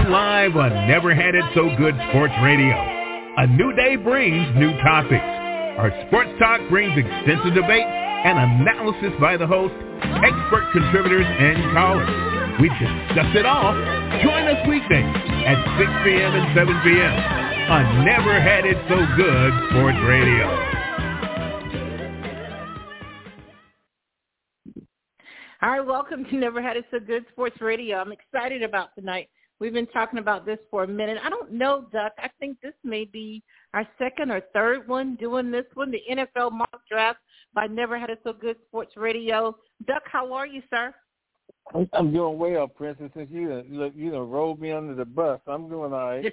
live on Never Had It So Good Sports Radio. A new day brings new topics. Our sports talk brings extensive debate and analysis by the host, expert contributors, and callers. We discuss it all. Join us weekdays at 6 p.m. and 7 p.m. on Never Had It So Good Sports Radio. All right, welcome to Never Had It So Good Sports Radio. I'm excited about tonight. We've been talking about this for a minute. I don't know, Duck. I think this may be our second or third one doing this one, the NFL mock draft by Never Had It So Good Sports Radio. Duck, how are you, sir? I'm doing well, Princess. Since you rolled me under the bus, I'm doing all right.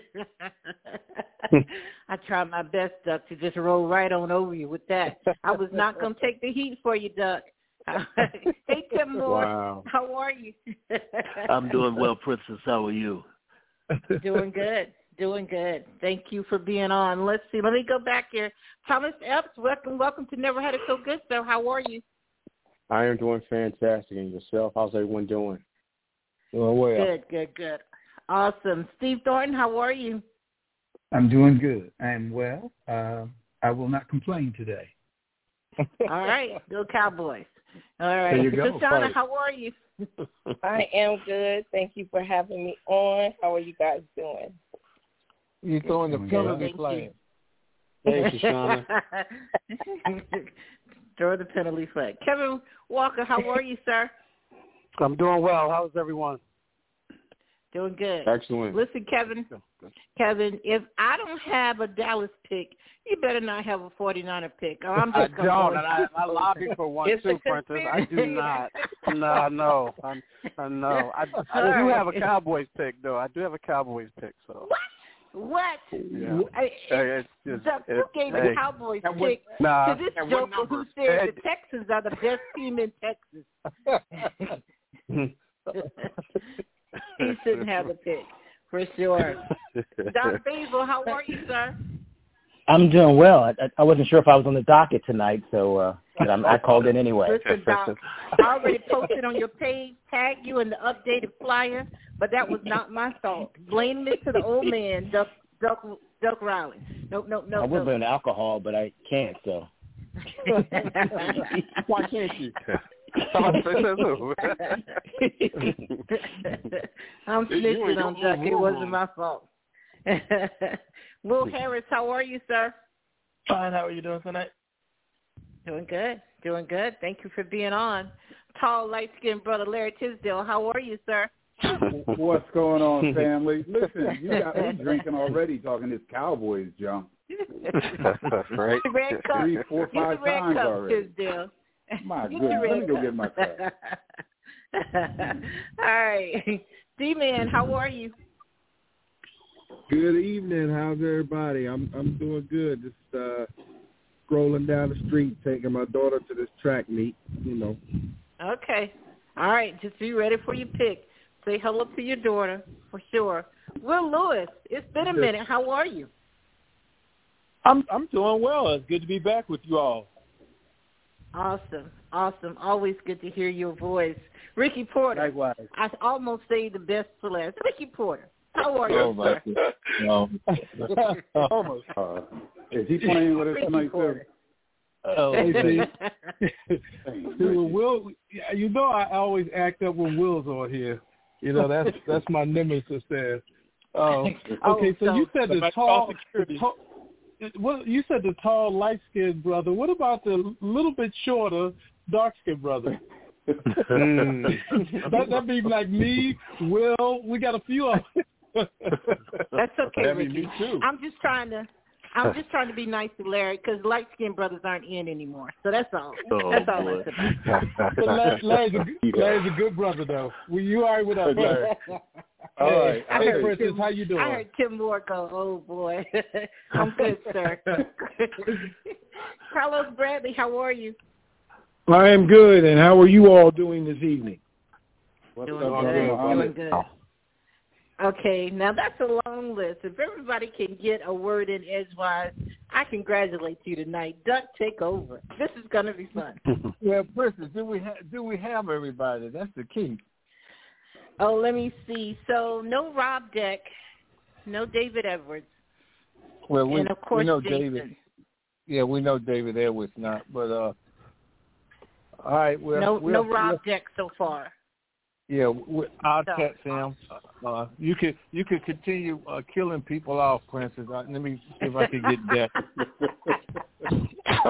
I tried my best, Duck, to just roll right on over you with that. I was not going to take the heat for you, Duck. Hey, Tim Moore. Wow. How are you? I'm doing well, Princess. How are you? Doing good. Thank you for being on. Let's see. Let me go back here. Thomas Epps, welcome to Never Had It So Good, sir. How are you? I am doing fantastic. And yourself? How's everyone doing? Doing well. Good. Awesome. Steve Thornton, how are you? I'm doing good. I am well. I will not complain today. All right. Go Cowboys. All right. There you go. Shoshana, how are you? I am good. Thank you for having me on. How are you guys doing? You're throwing the penalty flag. Hey, Shoshana. Throw the penalty flag. Kevin Walker, how are you, sir? I'm doing well. How's everyone? Doing good. Excellent. Listen, Kevin, if I don't have a Dallas pick, you better not have a 49er pick. Or I'm just I don't, and I lobby for one too, Princess. I do not. No. I know. I do have a Cowboys pick, though. I do have a Cowboys pick. So. What? Yeah. It's just, who gave the Cowboys pick to this joker who said the Texans are the best team in Texas? He shouldn't have a pick, for sure. Don Basil, how are you, sir? I'm doing well. I wasn't sure if I was on the docket tonight, so I called in anyway. Listen, Doc, I already posted on your page, tagged you in the updated flyer, but that was not my fault. Blame it to the old man, Duck Riley. Nope. I would blame the alcohol, but I can't, so. Why can't you? I'm snitching on Duck. It wasn't my fault. Will Harris, how are you, sir? Fine. How are you doing tonight? Doing good. Thank you for being on. Tall, light-skinned brother Larry Tisdale, how are you, sir? What's going on, family? Listen, you got me drinking already talking this Cowboys junk. Right. Red cup. 3, 4, 5 times already. Tisdale. My goodness. Let me go get my cup. All right. D-Man, how are you? Good evening. How's everybody? I'm doing good. Just scrolling down the street, taking my daughter to this track meet, Okay. All right. Just be ready for your pick. Say hello to your daughter, for sure. Will Lewis, it's been a minute. How are you? I'm doing well. It's good to be back with you all. Awesome. Always good to hear your voice. Ricky Porter. Likewise. I almost say the best for last. Ricky Porter, how are you, sir? Almost. Is he playing with us tonight, sir? Will, I always act up when Will's on here. That's my nemesis there. Okay, so you said the tall, you said the tall, light-skinned brother. What about the little bit shorter, dark-skinned brother? That'd be like me, Will. We got a few of them. That's okay, Ricky. Me too. I'm just trying to be nice to Larry because light-skinned brothers aren't in anymore. So that's all. That's all that's about. Larry's a good brother, though. You all right with us, Larry? All right. Hey, Princess, how you doing? I heard Tim Moore go, oh, boy. I'm good, sir. Carlos Bradley, how are you? I am good, and how are you all doing this evening? Doing good. Okay, now that's a long list. If everybody can get a word in edgewise, I congratulate you tonight. Duck, take over. This is going to be fun. Well, Princess, do we have everybody? That's the key. Oh, let me see. So no Rob Deck, no David Edwards. Well, and of course we know Jason. David. Yeah, we know David Edwards not, but all right. Well, no Rob Deck so far. Yeah, I'll text him. You could continue killing people off, Princess. Let me see if I can get that.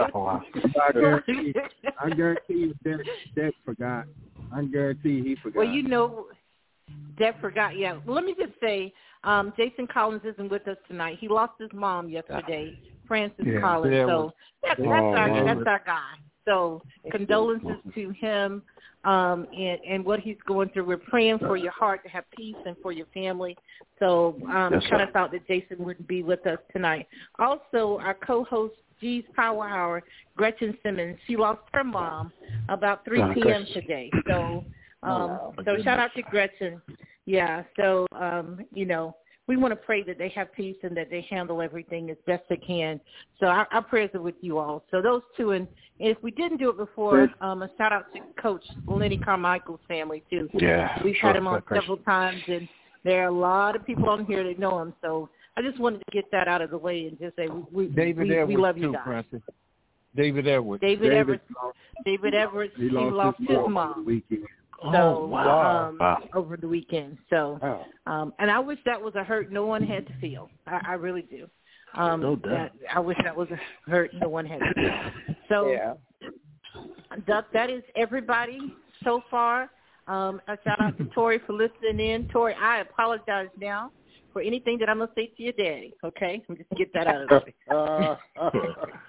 I guarantee you Deck forgot. I guarantee he forgot. Well, Deck forgot. Yeah. Well, let me just say, Jason Collins isn't with us tonight. He lost his mom yesterday, Francis Collins. So that's our guy. So condolences to him and what he's going through. We're praying for your heart to have peace and for your family. So kind of thought that Jason wouldn't be with us tonight. Also, our co-host, G's Power Hour, Gretchen Simmons, she lost her mom about 3 p.m. today. So so shout out to Gretchen. Yeah, so, we want to pray that they have peace and that they handle everything as best they can. So our prayers are with you all. So those two, and if we didn't do it before, a shout out to Coach Lenny Carmichael's family too. Yeah, we've had him on several times, and there are a lot of people on here that know him. So I just wanted to get that out of the way and just say we love you guys. Francis. David Edwards. David Edwards. He lost his mom. So, over the weekend. So, and I wish that was a hurt no one had to feel. I really do. No doubt. I wish that was a hurt no one had to feel. So, Duck, that is everybody so far. A shout out to Tori for listening in. Tori, I apologize now for anything that I'm going to say to your daddy, okay? I'm just get that out of the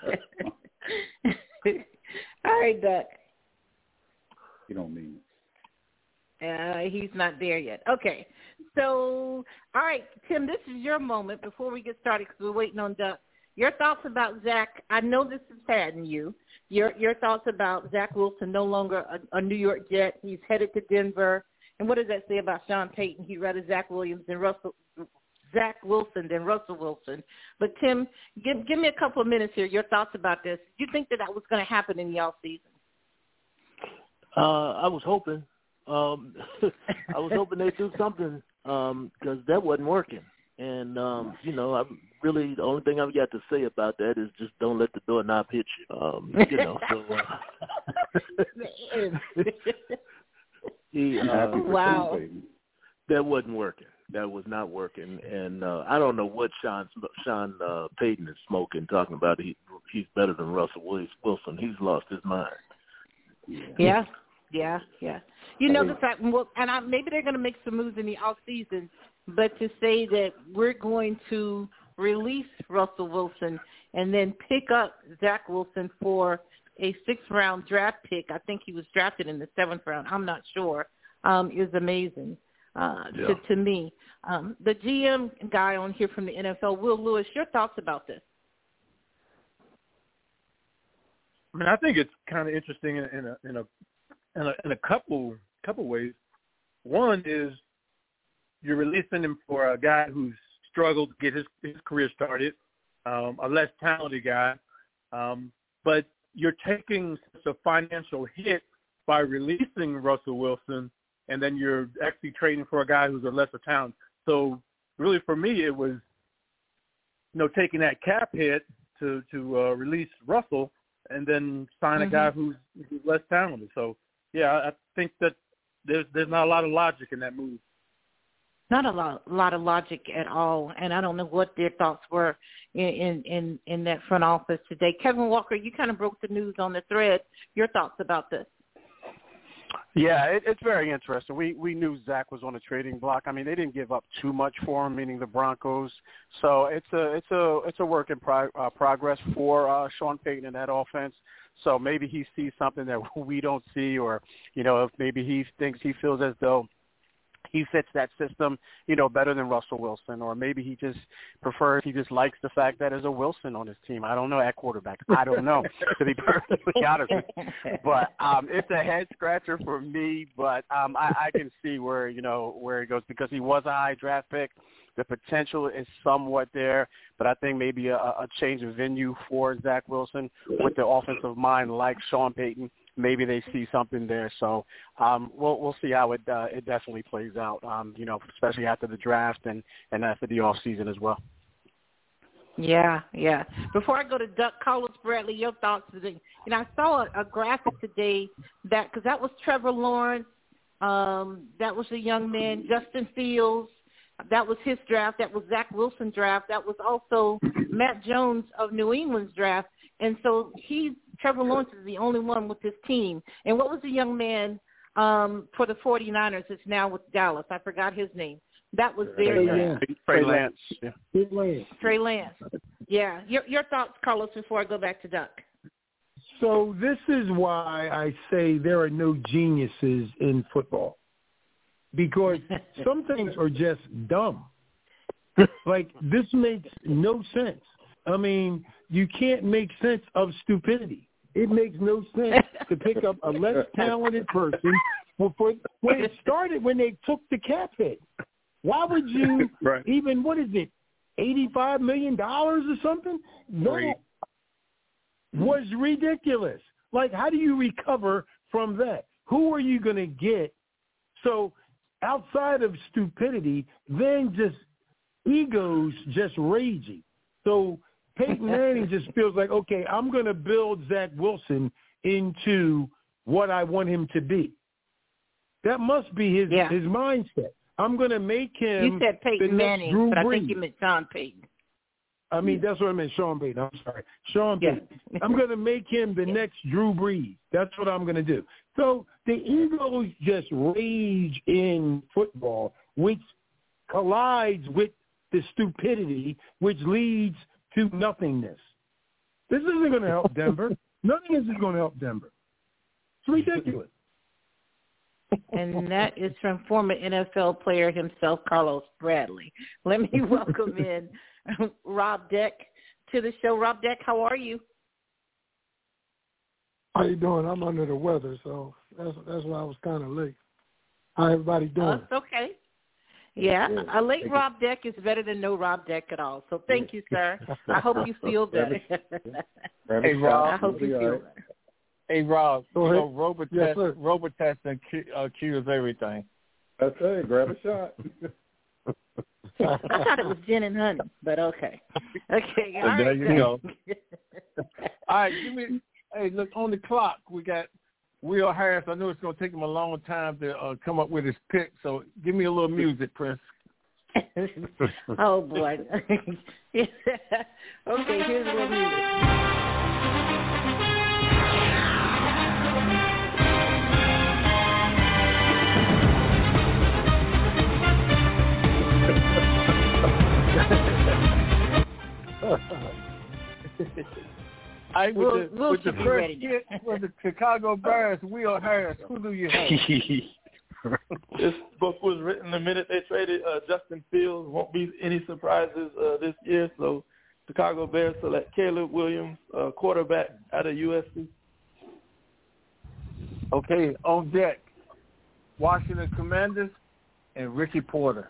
way. All right, Duck. You don't mean it. He's not there yet. Okay. So, all right, Tim, this is your moment before we get started because we're waiting on Duck. Your thoughts about Zach. I know this is saddening you. Your thoughts about Zach Wilson no longer a New York Jet. He's headed to Denver. And what does that say about Sean Payton? He'd rather Zach Wilson than Russell Wilson. But, Tim, give me a couple of minutes here. Your thoughts about this. Do you think that was going to happen in the offseason? I was hoping. I was hoping they'd do something because that wasn't working. And, I really, the only thing I've got to say about that is just don't let the doorknob hit you. Wow. That wasn't working. That was not working. And I don't know what Sean Payton is smoking, talking about he's better than Russell Wilson. He's lost his mind. Yeah. You know the fact, and maybe they're going to make some moves in the off season, but to say that we're going to release Russell Wilson and then pick up Zach Wilson for a 6th-round draft pick, I think he was drafted in the 7th round, I'm not sure, is amazing to me. The GM guy on here from the NFL, Will Lewis, your thoughts about this? I mean, I think it's kind of interesting in a couple ways. One is you're releasing him for a guy who's struggled to get his career started, a less talented guy, but you're taking such a financial hit by releasing Russell Wilson, and then you're actually trading for a guy who's a lesser talent. So really, for me, it was taking that cap hit to release Russell and then sign a guy who's less talented. So. Yeah, I think that there's not a lot of logic in that move. Not a lot of logic at all, and I don't know what their thoughts were in that front office today. Kevin Walker, you kind of broke the news on the thread. Your thoughts about this? Yeah, it's very interesting. We knew Zach was on the trading block. I mean, they didn't give up too much for him, meaning the Broncos. So it's a work in progress for Sean Payton in that offense. So maybe he sees something that we don't see, or if maybe he feels as though he fits that system, better than Russell Wilson, or maybe he just likes the fact that there's a Wilson on his team. I don't know, at quarterback. I don't know, to be perfectly honest with you. But it's a head scratcher for me, but I can see where it goes, because he was a high draft pick. The potential is somewhat there, but I think maybe a change of venue for Zach Wilson with the offensive mind like Sean Payton maybe they see something there. So we'll see how it definitely plays out. Especially after the draft and after the off season as well. Yeah. Before I go to Duck, Carlos Bradley, your thoughts today. I saw a graphic today because that was Trevor Lawrence. That was a young man, Justin Fields. That was his draft. That was Zach Wilson's draft. That was also Matt Jones of New England's draft. And so Trevor Lawrence is the only one with his team. And what was the young man for the 49ers that's now with Dallas? I forgot his name. That was their draft. Trey Lance. Trey Lance. Yeah. Your thoughts, Carlos, before I go back to Duck. So this is why I say there are no geniuses in football, because some things are just dumb. Like, this makes no sense. I mean, you can't make sense of stupidity. It makes no sense to pick up a less talented person when it started, when they took the cap hit. Why would you even, what is it, $85 million or something? That was ridiculous. Like, how do you recover from that? Who are you going to get? So outside of stupidity, then just egos just raging. So Peyton Manning just feels like, okay, I'm going to build Zach Wilson into what I want him to be. That must be his mindset. I'm going to make him. You said Peyton Manning, but I think you meant Sean Payton. I mean, that's what I meant, Sean Payton. I'm sorry. Sean Payton. I'm going to make him the next Drew Brees. That's what I'm going to do. So the egos just rage in football, which collides with the stupidity, which leads to nothingness. This isn't going to help Denver. None of this is going to help Denver. It's ridiculous. And that is from former NFL player himself, Carlos Bradley. Let me welcome in Rob Deck to the show. Rob Deck, how are you? How you doing? I'm under the weather, so that's why I was kind of late. How everybody doing? It's okay. Yeah, a late Rob Deck is better than no Rob Deck at all. So thank you, sir. I hope you feel better. Hey, Rob. I hope you feel better. Hey, Rob, Robotest cures everything. That's it. Grab a shot. I thought it was gin and honey, but okay. Okay, all right. There you go. All right, hey, look, on the clock, we got Will Harris. I know it's going to take him a long time to come up with his pick, so give me a little music, Prince. Oh, boy. Okay, here's a little music. With the first hit for the Chicago Bears, Will Harris, who do you have? This book was written the minute they traded Justin Fields. Won't be any surprises this year. So Chicago Bears select Caleb Williams, quarterback out of USC. Okay, on deck, Washington Commanders and Ricky Porter.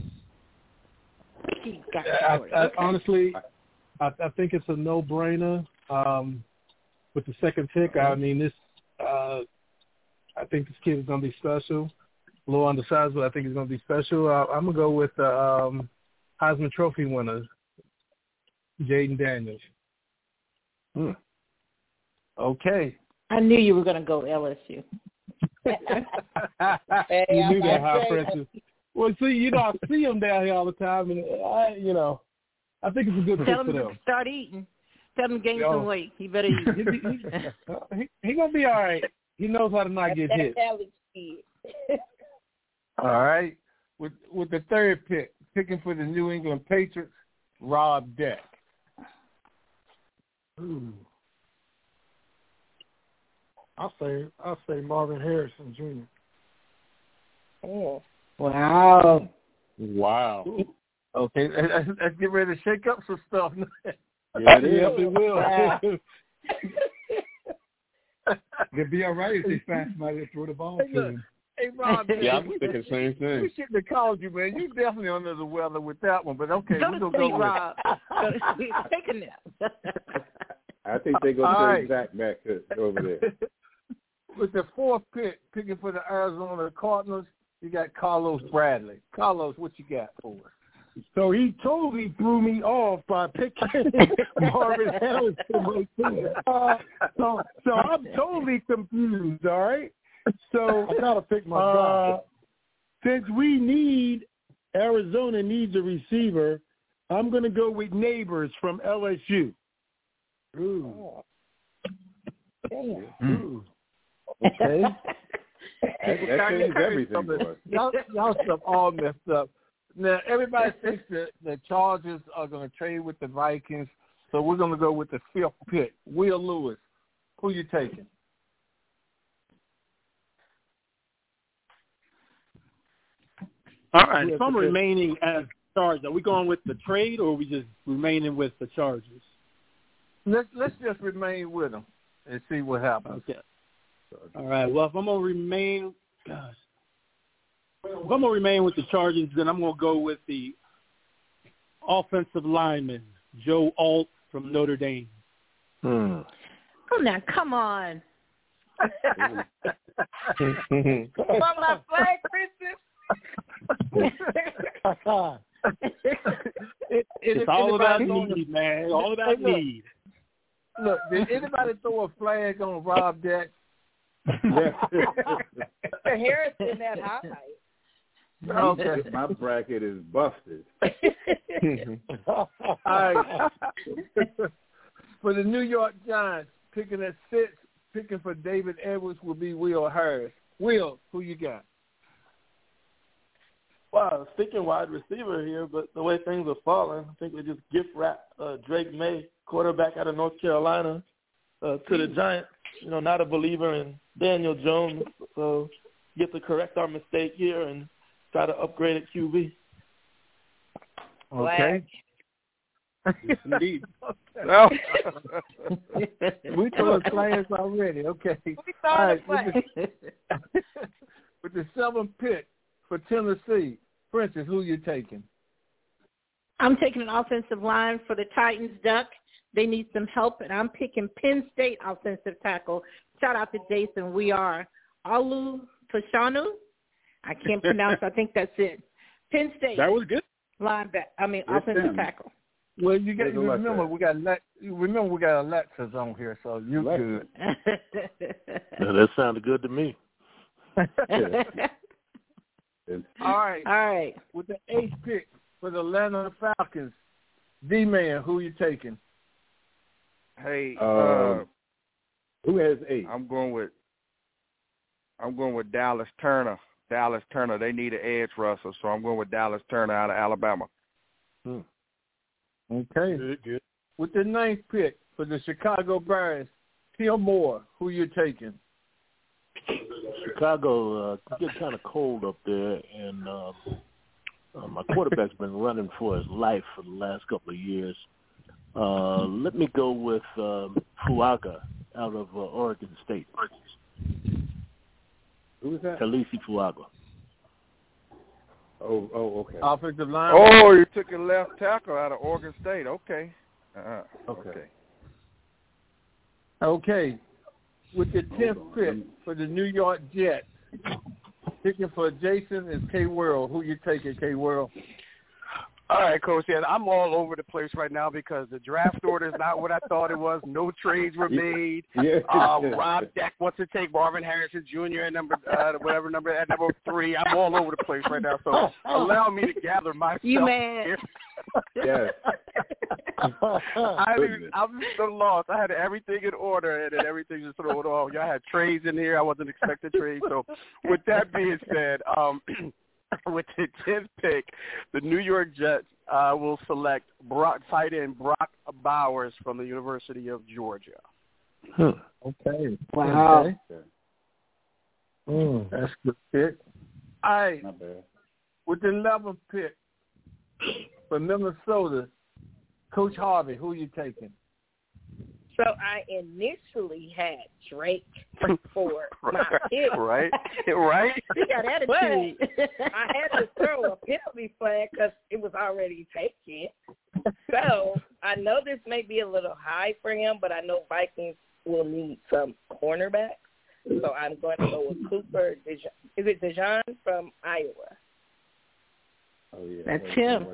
Ricky got honestly, I think it's a no-brainer. With the second pick, I mean, I think this kid is going to be special. A little undersized, but I think he's going to be special. I'm going to go with Heisman Trophy winner, Jaden Daniels. Okay. I knew you were going to go LSU. You knew that, huh, Francis? Well, see, I see him down here all the time, and I think it's a good fit for them. Tell him to start eating. Tell him to gain some weight. He better eat. He gonna be all right. He knows how to not get hit. All right. With the third pick, picking for the New England Patriots, Rob Deck. I'll say Marvin Harrison Jr. Oh. Wow. Okay, let's get ready to shake up some stuff. Yeah, it will. It'd be all right if they find somebody to throw the ball to him. Hey, Rob. Yeah, I'm thinking the same thing. We shouldn't have called you, man. You're definitely under the weather with that one, but okay. Go to sleep, Rob. Take a nap. I think they're going to take Zach back over there. with the 4th pick, picking for the Arizona Cardinals, you got Carlos Bradley. Carlos, what you got for us? So he totally threw me off by picking Marvin Harrison. So I'm totally confused, all right? So I got to pick my guy. Since Arizona needs a receiver, I'm going to go with Neighbors from LSU. Ooh. Damn. Ooh. Okay. That changed everything for us. Y'all stuff all messed up. Now, everybody thinks that the Chargers are going to trade with the Vikings, so we're going to go with the 5th pick. Will Lewis, who you taking? All right. If I'm remaining as Chargers, are we going with the trade or are we just remaining with the Chargers? Let's just remain with them and see what happens. Okay. All right. Well, if I'm going to remain, with the Chargers, then I'm going to go with the offensive lineman, Joe Alt from Notre Dame. Oh, now, come on. Want my flag, Princess? It's all about need, man. All about need. Look, did anybody throw a flag on Rob Deck? Harrison that highlight. Okay. My bracket is busted. All right. For the New York Giants, picking at 6, picking for David Edwards will be Will Harris. Will, who you got? Wow, sticking wide receiver here, but the way things are falling, I think they just gift wrap Drake May, quarterback out of North Carolina, to the Giants. You know, not a believer in Daniel Jones, so get to correct our mistake here and try to upgrade at QB. Okay. Indeed. Well, we throwing flags already. Okay. All right. With the 7th pick for Tennessee, Princess, who you taking? I'm taking an offensive line for the Titans, Duck. They need some help, and I'm picking Penn State offensive tackle. Shout out to Jason. We are Alu Fashanu. I can't pronounce. I think that's it. Penn State. That was good. Offensive tackle. Well, you remember we got Alexis on here, so you're good. That sounded good to me. All right. With the 8th pick for the Atlanta Falcons, D-Man, who you taking? Hey, who has 8? I'm going with Dallas Turner. Dallas Turner. They need an edge rusher, so I'm going with Dallas Turner out of Alabama. Okay. Good. With the 9th pick for the Chicago Bears, Tim Moore, who you taking? Chicago gets kind of cold up there, and my quarterback's been running for his life for the last couple of years. Let me go with Fuaga out of Oregon State. Who is that? Talisi Fuaga. Oh, okay. Offensive line. Oh, you took a left tackle out of Oregon State. Okay. Okay. With the 10th pick for the New York Jets, picking for Jason is K. Worrell. Who you taking, K. Worrell? All right, Coach. Yeah, I'm all over the place right now because the draft order is not what I thought it was. No trades were made. Rob Deck wants to take Marvin Harrison Jr. at number 3. I'm all over the place right now. So allow me to gather myself. You man. Yes. I'm so lost. I had everything in order, and then everything just thrown off. Y'all had trades in here. I wasn't expecting trades. So with that being said, with the 10th pick, the New York Jets will select tight end Brock Bowers from the University of Georgia. Okay. Wow. Okay. That's a good pick. All right. Not bad. With the 11th pick for Minnesota, Coach Harvey, who you taking? So I initially had Drake for my pick. Right. You got attitude. But I had to throw a penalty flag because it was already taken. So I know this may be a little high for him, but I know Vikings will need some cornerbacks. So I'm going to go with Cooper. Is it Dejan from Iowa? Oh, yeah. That's him.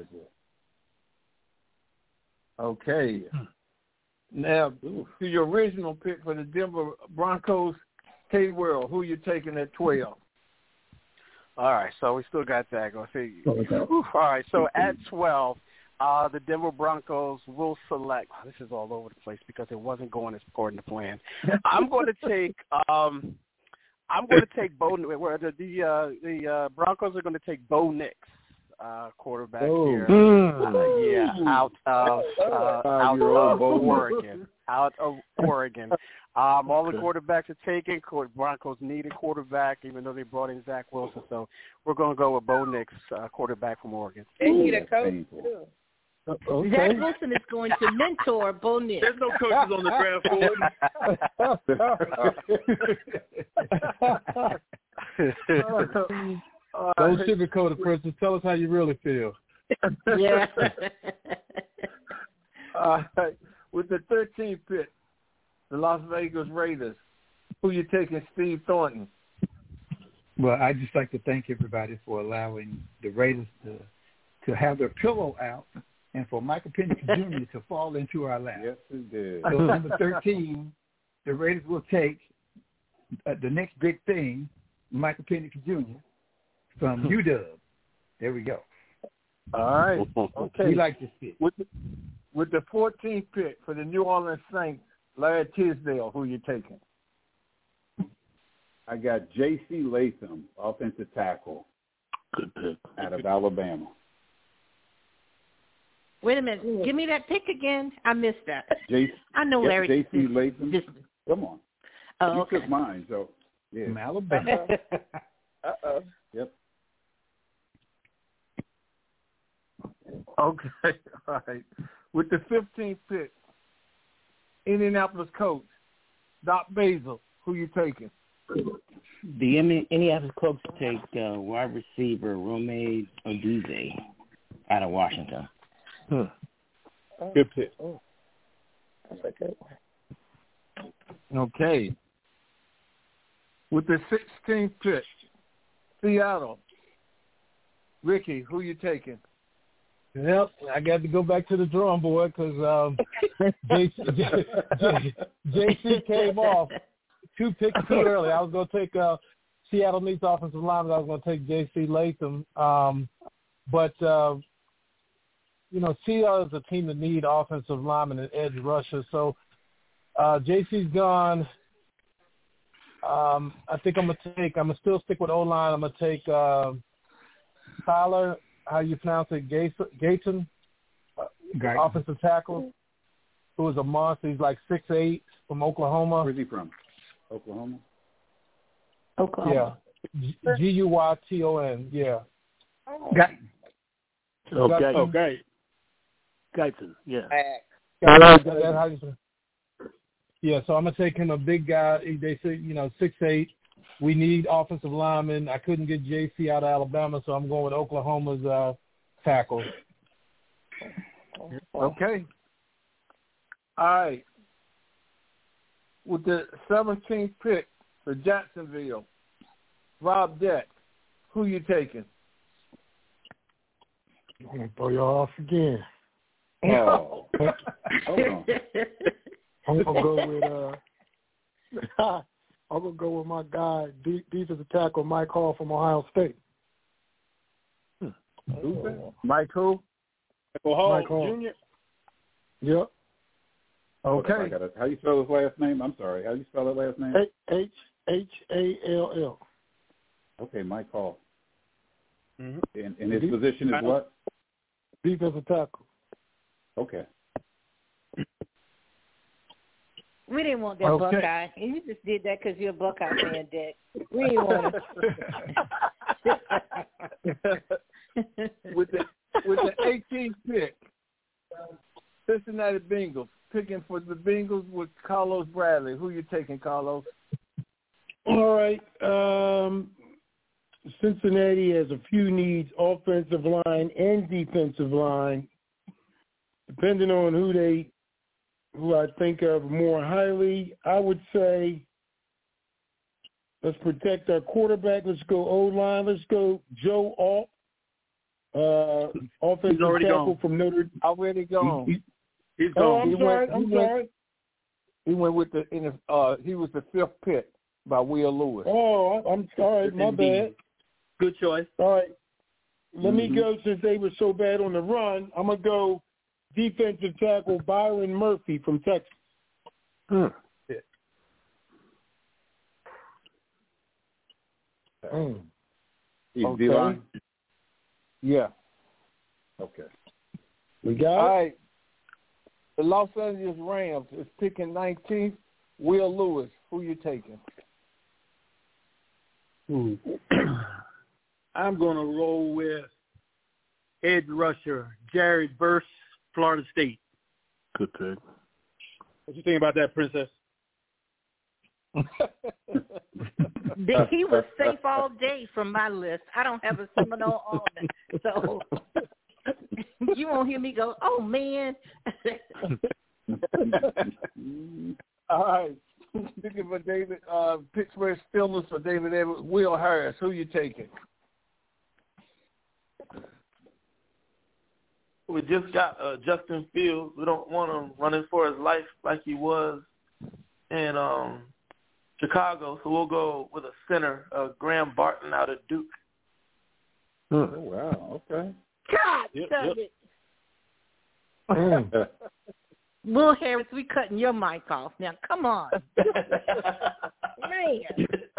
Okay. Now, to your original pick for the Denver Broncos, K-World, who you taking at 12? All right, so we still got that. All right, so at 12, the Denver Broncos will select. Oh, this is all over the place because it wasn't going as according to plan. I'm going to take. Bo. Where the Broncos are going to take Bo Nix, quarterback here. Out of Oregon. Out of Oregon. All the quarterbacks are taken. Broncos need a quarterback, even though they brought in Zach Wilson. So we're going to go with Bo Nix, quarterback from Oregon. They need a coach too. Okay. Zach Wilson is going to mentor Bo Nix. There's no coaches on the draft board. Don't sugarcoat it, Princess. Tell us how you really feel. Yeah. With the 13th pick, the Las Vegas Raiders, who you taking, Steve Thornton? Well, I'd just like to thank everybody for allowing the Raiders to have their pillow out and for Michael Penix Jr. to fall into our lap. Yes, he did. So number 13, the Raiders will take the next big thing, Michael Penix Jr. from UW. There we go. All right. Okay. We like this pick. With the 14th pick for the New Orleans Saints, Larry Tisdale, who you taking? I got J.C. Latham, offensive tackle. Good pick. Out of Alabama. Wait a minute. Give me that pick again. I missed that. I know Larry. Larry. J.C. Latham. Come on. Oh, you took mine, so yeah. From Alabama. Uh-oh. Yep. Okay. All right. With the 15th pick, Indianapolis coach, Doc Basil, who you taking? The Indianapolis Colts take wide receiver Rome Odunze out of Washington. Good pick. Oh, that's a good one. Okay. With the 16th pick, Seattle, Ricky, who you taking? Yep, I got to go back to the drawing board because JC came off 2 picks too early. I was going to take Seattle needs offensive lineman. I was going to take J.C. Latham. But Seattle is a team that need offensive linemen and edge rushers. So J.C.'s gone. I think I'm going to still stick with O-line. I'm going to take Tyler, how you pronounce it, Gayton, offensive tackle, who is a monster. He's like 6'8", from Oklahoma. Where's he from? Oklahoma? Yeah. Guyton, yeah. Guyton, yeah. Yeah, so I'm going to take him, a big guy. They say, 6'8". We need offensive linemen. I couldn't get JC out of Alabama, so I'm going with Oklahoma's tackle. Okay. All right. With the 17th pick for Jacksonville, Rob Deck, who you taking? I'm going to throw you off again. Oh. Hold on. I'm going to go with I'm going to go with my guy, defensive tackle Mike Hall from Ohio State. Who's that? Mike who? Mike Hall Jr.? Yep. Okay. How you spell his last name? I'm sorry. How you spell his last name? Hall. Okay, Mike Hall. Mm-hmm. And his position is what? Defensive tackle. Okay. We didn't want that Buckeye. And you just did that because you're a Buckeye fan, Dick. We didn't want it. With the 18th pick, Cincinnati Bengals, picking for the Bengals with Carlos Bradley. Who you taking, Carlos? All right. Cincinnati has a few needs, offensive line and defensive line. Depending on who I think of more highly, I would say Let's protect our quarterback. Let's go O-line. Let's go Joe Alt. Offensive tackle from Notre Dame. Already gone. He's gone. I'm sorry. He went with he was the 5th pick by Will Lewis. Oh, I'm sorry. My bad. Good choice. All right. Let me go, since they were so bad on the run. I'm going to go defensive tackle Byron Murphy from Texas. Okay. Yeah. Okay. We got All right. The Los Angeles Rams is picking 19th. Will Lewis, who you taking? I'm going to roll with edge rusher Jared Verse, Florida State. Good pick. What you think about that, Princess? He was safe all day from my list. I don't have a Seminole on it, so you won't hear me go, "Oh man." All right. Speaking for David, Pittsburgh Steelers for David Edwards, Will Harris, who you taking? We just got Justin Fields. We don't want him running for his life like he was in Chicago, so we'll go with a center, Graham Barton out of Duke. Oh, wow. Okay. God damn it. Will Harris, we cutting your mic off now. Come on. Man.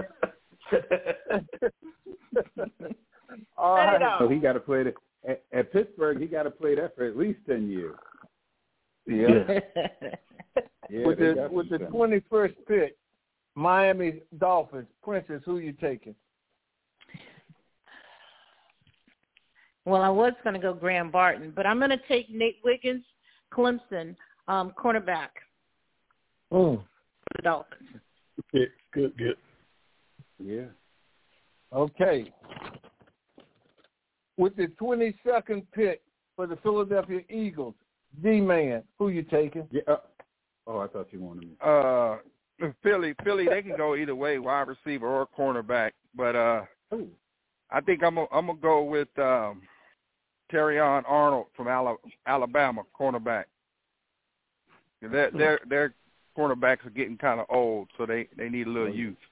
All right. So he got to play it at Pittsburgh. He got to play that for at least 10 years. Yeah. Yeah. With the 21st pick, Miami Dolphins, Princess, who you taking? Well, I was going to go Graham Barton, but I'm going to take Nate Wiggins, Clemson, cornerback for the Dolphins. Good. Yeah. Okay. With the 22nd pick for the Philadelphia Eagles, D-Man, who you taking? Yeah. I thought you wanted me. Philly, they can go either way, wide receiver or cornerback. But I think I'm gonna go with Terrion Arnold from Alabama, cornerback. Their cornerbacks are getting kind of old, so they need a little youth.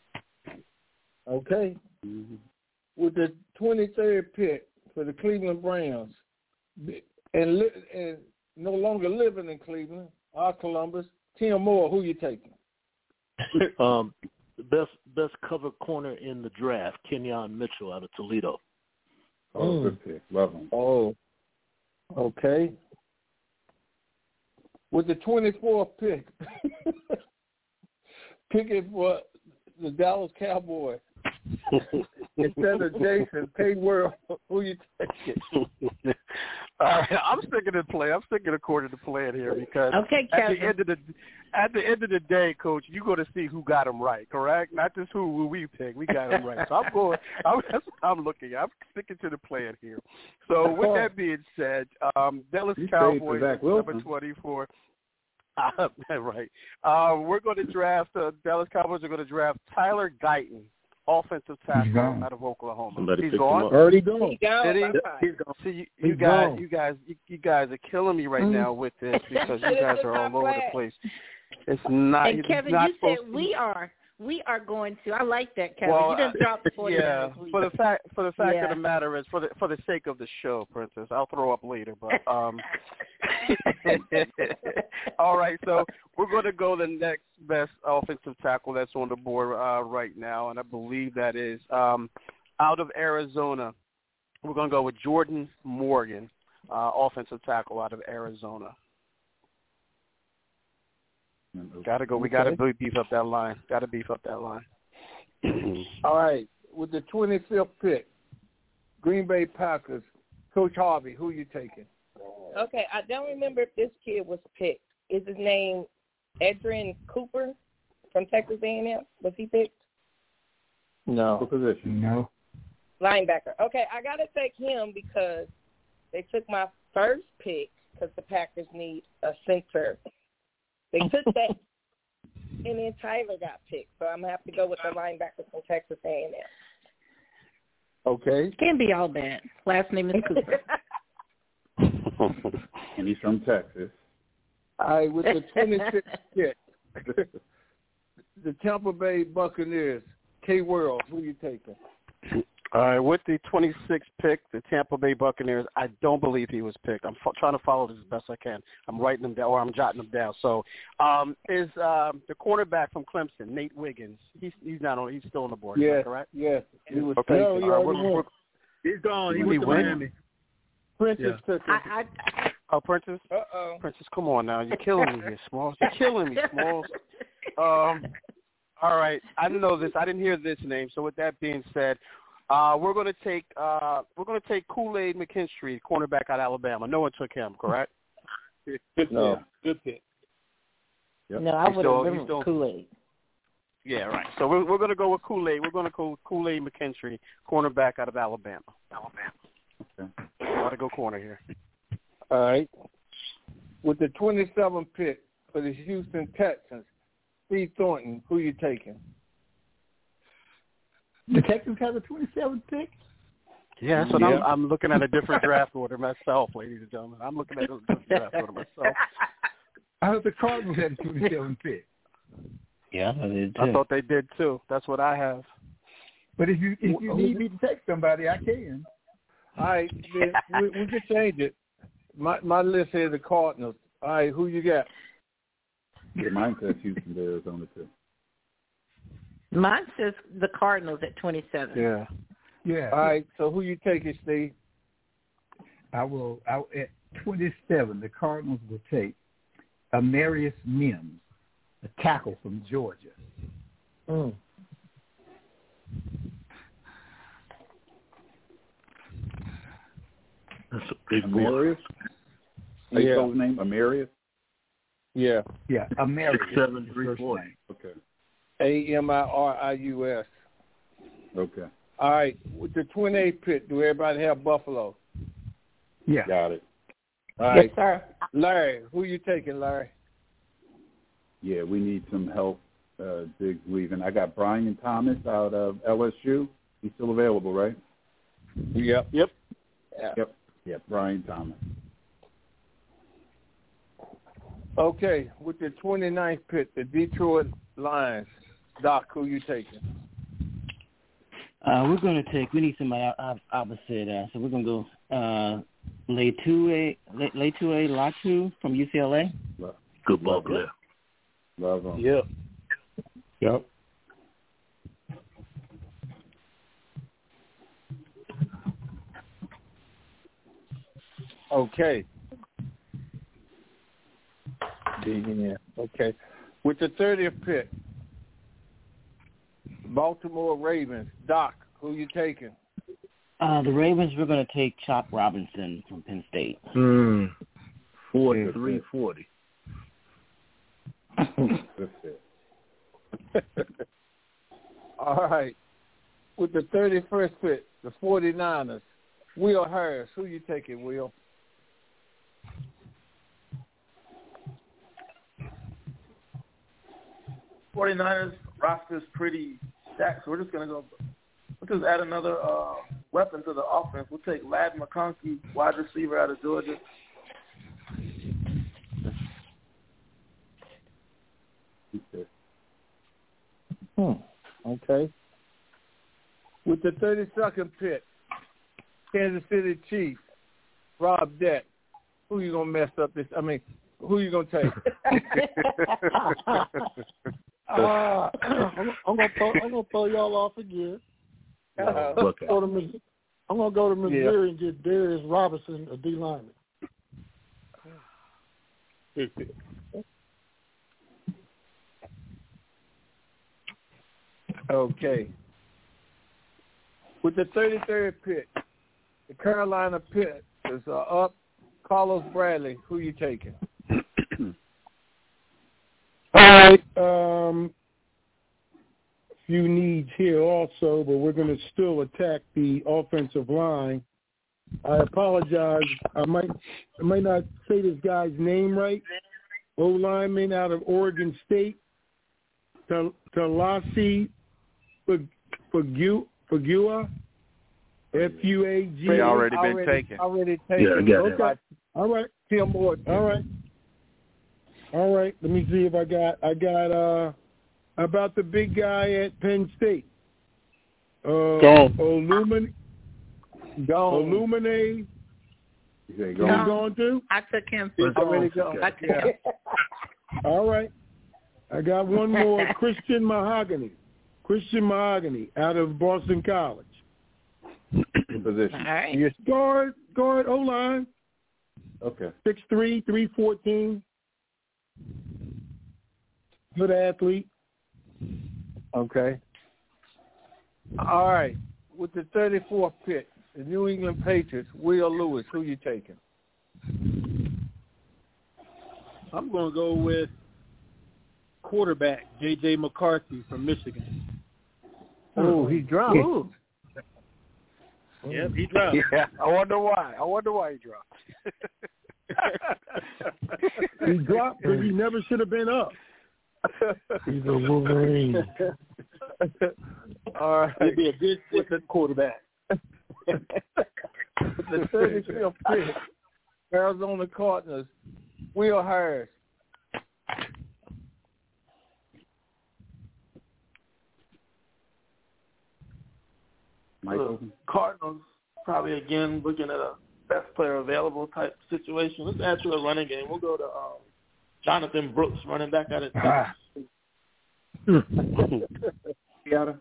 Okay. Mm-hmm. With the 23rd pick for the Cleveland Browns, and no longer living in Cleveland, or Columbus, Tim Moore, who you taking? Best cover corner in the draft, Kenyon Mitchell out of Toledo. Oh, good pick. Love him. Oh, okay. With the 24th pick, picking for the Dallas Cowboys, instead of Jason, Pay World, who you taking? All right, I'm sticking to play. I'm sticking according to plan here because at the end of the day, Coach, you're going to see who got him right, correct? Not just who we pick. We got him right. So that's what I'm looking at. I'm sticking to the plan here. So with that being said, Dallas Cowboys, number 24. Right. We're going to draft, Dallas Cowboys are going to draft Tyler Guyton, offensive tackle out of Oklahoma. He's gone. Already gone. He's gone. See, you guys are killing me right now with this because you guys are all over the place. It's not. And Kevin, you said we are going to. I like that, Kevin. Well, you done dropped the 49. Yeah. For the fact of the matter is, for the sake of the show, Princess, I'll throw up later. But all right. So we're going to go the next best offensive tackle that's on the board right now, and I believe that is out of Arizona. We're going to go with Jordan Morgan, offensive tackle out of Arizona. Gotta go. We gotta beef up that line. All right. With the 25th pick, Green Bay Packers, Coach Harvey, who you taking? Okay, I don't remember if this kid was picked. Is his name Edrin Cooper from Texas A&M? Was he picked? No. What position? No. Linebacker. Okay, I got to take him because they took my first pick because the Packers need a center. They took that and then Tyler got picked. So I'm going to have to go with the linebacker from Texas A&M. Okay. Can't be all bad. Last name is Cooper. And he's from Texas. All right, with the 26th pick, the Tampa Bay Buccaneers, K-World, who you taking? All right, with the 26th pick, the Tampa Bay Buccaneers, I don't believe he was picked. I'm trying to follow this as best I can. I'm writing them down, or I'm jotting them down. So, is the cornerback from Clemson, Nate Wiggins? He's not on. He's still on the board. Yes, is that correct? Yes, he was okay. taken. He's gone. He Did went to win? Miami. Prentice took him. Oh, Prentice? Uh-oh. Prentice, come on now. You're killing me here, Smalls. You're killing me, Smalls. All right. I didn't know this. I didn't hear this name. So with that being said, we're going to take Kool-Aid McKinstry, cornerback out of Alabama. No one took him, correct? No. Good pick. Yep. No, I would have remembered Kool-Aid. Yeah, right. So we're going to go with Kool-Aid. We're going to go Kool-Aid McKinstry, cornerback out of Alabama. Okay. Got to go corner here. All right. With the 27th pick for the Houston Texans, Steve Thornton, who you taking? The Texans have a 27th pick? Yeah, that's what I'm looking at a different draft order myself, ladies and gentlemen. I'm looking at a different draft order myself. I hope the Cardinals had a 27th pick. Yeah, I did too. I thought they did too. That's what I have. But if you need me to take somebody, I can. All right, we can change it. My list says the Cardinals. All right, who you got? Yeah, mine says Houston to Arizona too. Mine says the Cardinals at 27. Yeah. All right, so who you taking, Steve? At 27, the Cardinals will take Amarius Mims, a tackle from Georgia. Mm. That's a big Amarius? How you spell his name? Amarius? Yeah. Yeah, Amarius. 6'7", Okay. Amirius. Okay. All right, with the 28th pick, do everybody have Buffalo? Yeah. Got it. All right. Yes, sir. Larry, who you taking, Larry? Yeah, we need some help. Diggs leaving. I got Brian Thomas out of LSU. He's still available, right? Yep. Yeah, Brian Thomas. Okay, with the 29th pick, the Detroit Lions. Doc, who you taking? We need somebody opposite. So we're going to go Latu from UCLA. Good ball player. Love him. Yep. Okay. Okay. With the 30th pick, Baltimore Ravens. Doc, who you taking? The Ravens, we're going to take Chop Robinson from Penn State. 43-40. All right. With the 31st pick, the 49ers, Will Harris. Who you taking, Will? '49ers roster is pretty stacked, so we're just add another weapon to the offense. We'll take Ladd McConkey, wide receiver out of Georgia. Okay. With the 32nd pick, Kansas City Chiefs, Rob Deck. Who you gonna mess up this? I mean, who you gonna take? I'm gonna throw y'all off again. I'm gonna go to Missouri and get Darius Robinson, a D lineman. Okay. With the 33rd pick, the Carolina Panthers are up. Carlos Bradley, who you taking? All right. Few needs here also, but we're going to still attack the offensive line. I apologize. I might not say this guy's name right. O-lineman out of Oregon State. Talasi Fugua, Fuagua. They already been taken. Already taken. Yeah, okay. All right. Tim Moore. All right. Let me see if I got about the big guy at Penn State. Illuminate. Gone too? I took him. Already gone. Yeah. All right. I got one more. Christian Mahogany out of Boston College. Position. All right. Yes, guard O-line. Okay. 6'3", 314. Good athlete. Okay. All right. With the 34th pick, the New England Patriots, Will Lewis, who you taking? I'm going to go with quarterback J.J. McCarthy from Michigan. Oh, he dropped. Ooh. Yep, he dropped. Yeah, I wonder why he dropped. He dropped because he never should have been up. He's a Wolverine. All right. He'd be a good quarterback. The 35th pick, Arizona Cardinals, Will Harris. Cardinals probably again looking at a best player available type situation. Let's add to the running game. We'll go to Jonathan Brooks, running back out of Texas. Seattle.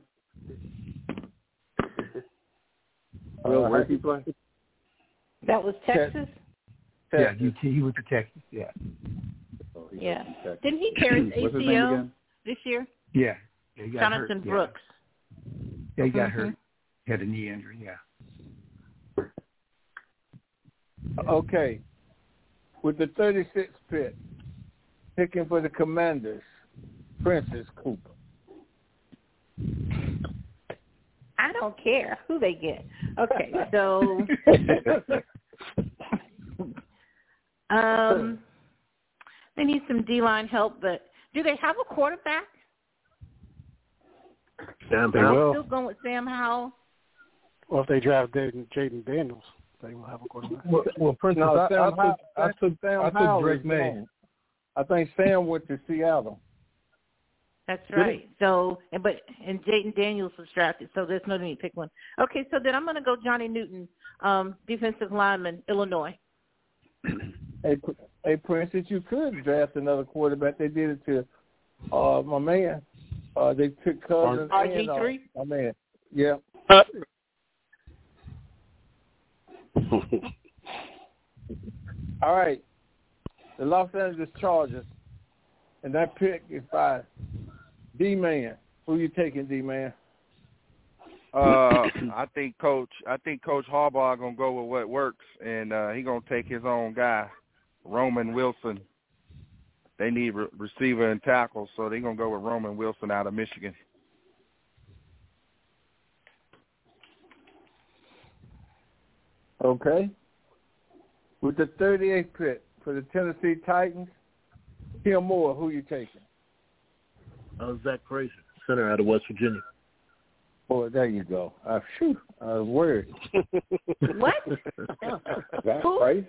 Will, where he play? That was Texas? Yeah, he went to Texas, yeah. Yeah. Didn't he tear his ACL this year? Yeah. He got Jonathan hurt, Brooks. Yeah, he got hurt. He had a knee injury, yeah. Okay. With the 36th pick, picking for the Commanders, Princess Cooper. I don't care who they get. Okay, so they need some D-line help, but do they have a quarterback? Sam Howell. Still going with Sam Howell? Well, if they draft Jaden Daniels, they will have a quarterback. Well Princess, I took Drake May. I think Sam went to Seattle. That's right. So, but Jaden Daniels was drafted, so there's no need to pick one. Okay, so then I'm going to go Johnny Newton, defensive lineman, Illinois. Hey, Princess, you could draft another quarterback. They did it to my man. They took Cousins. RG3? My man. Yeah. All right. The Los Angeles Chargers, and that pick is by D-Man. Who you taking, D-Man? I think Coach Harbaugh gonna go with what works, and he gonna take his own guy, Roman Wilson. They need receiver and tackle, so they're gonna go with Roman Wilson out of Michigan. Okay. With the 38th pick for the Tennessee Titans, Tim Moore, who you taking? Zach Frazier, center out of West Virginia. Boy, there you go. Phew, I was worried. What? Zach Frazier?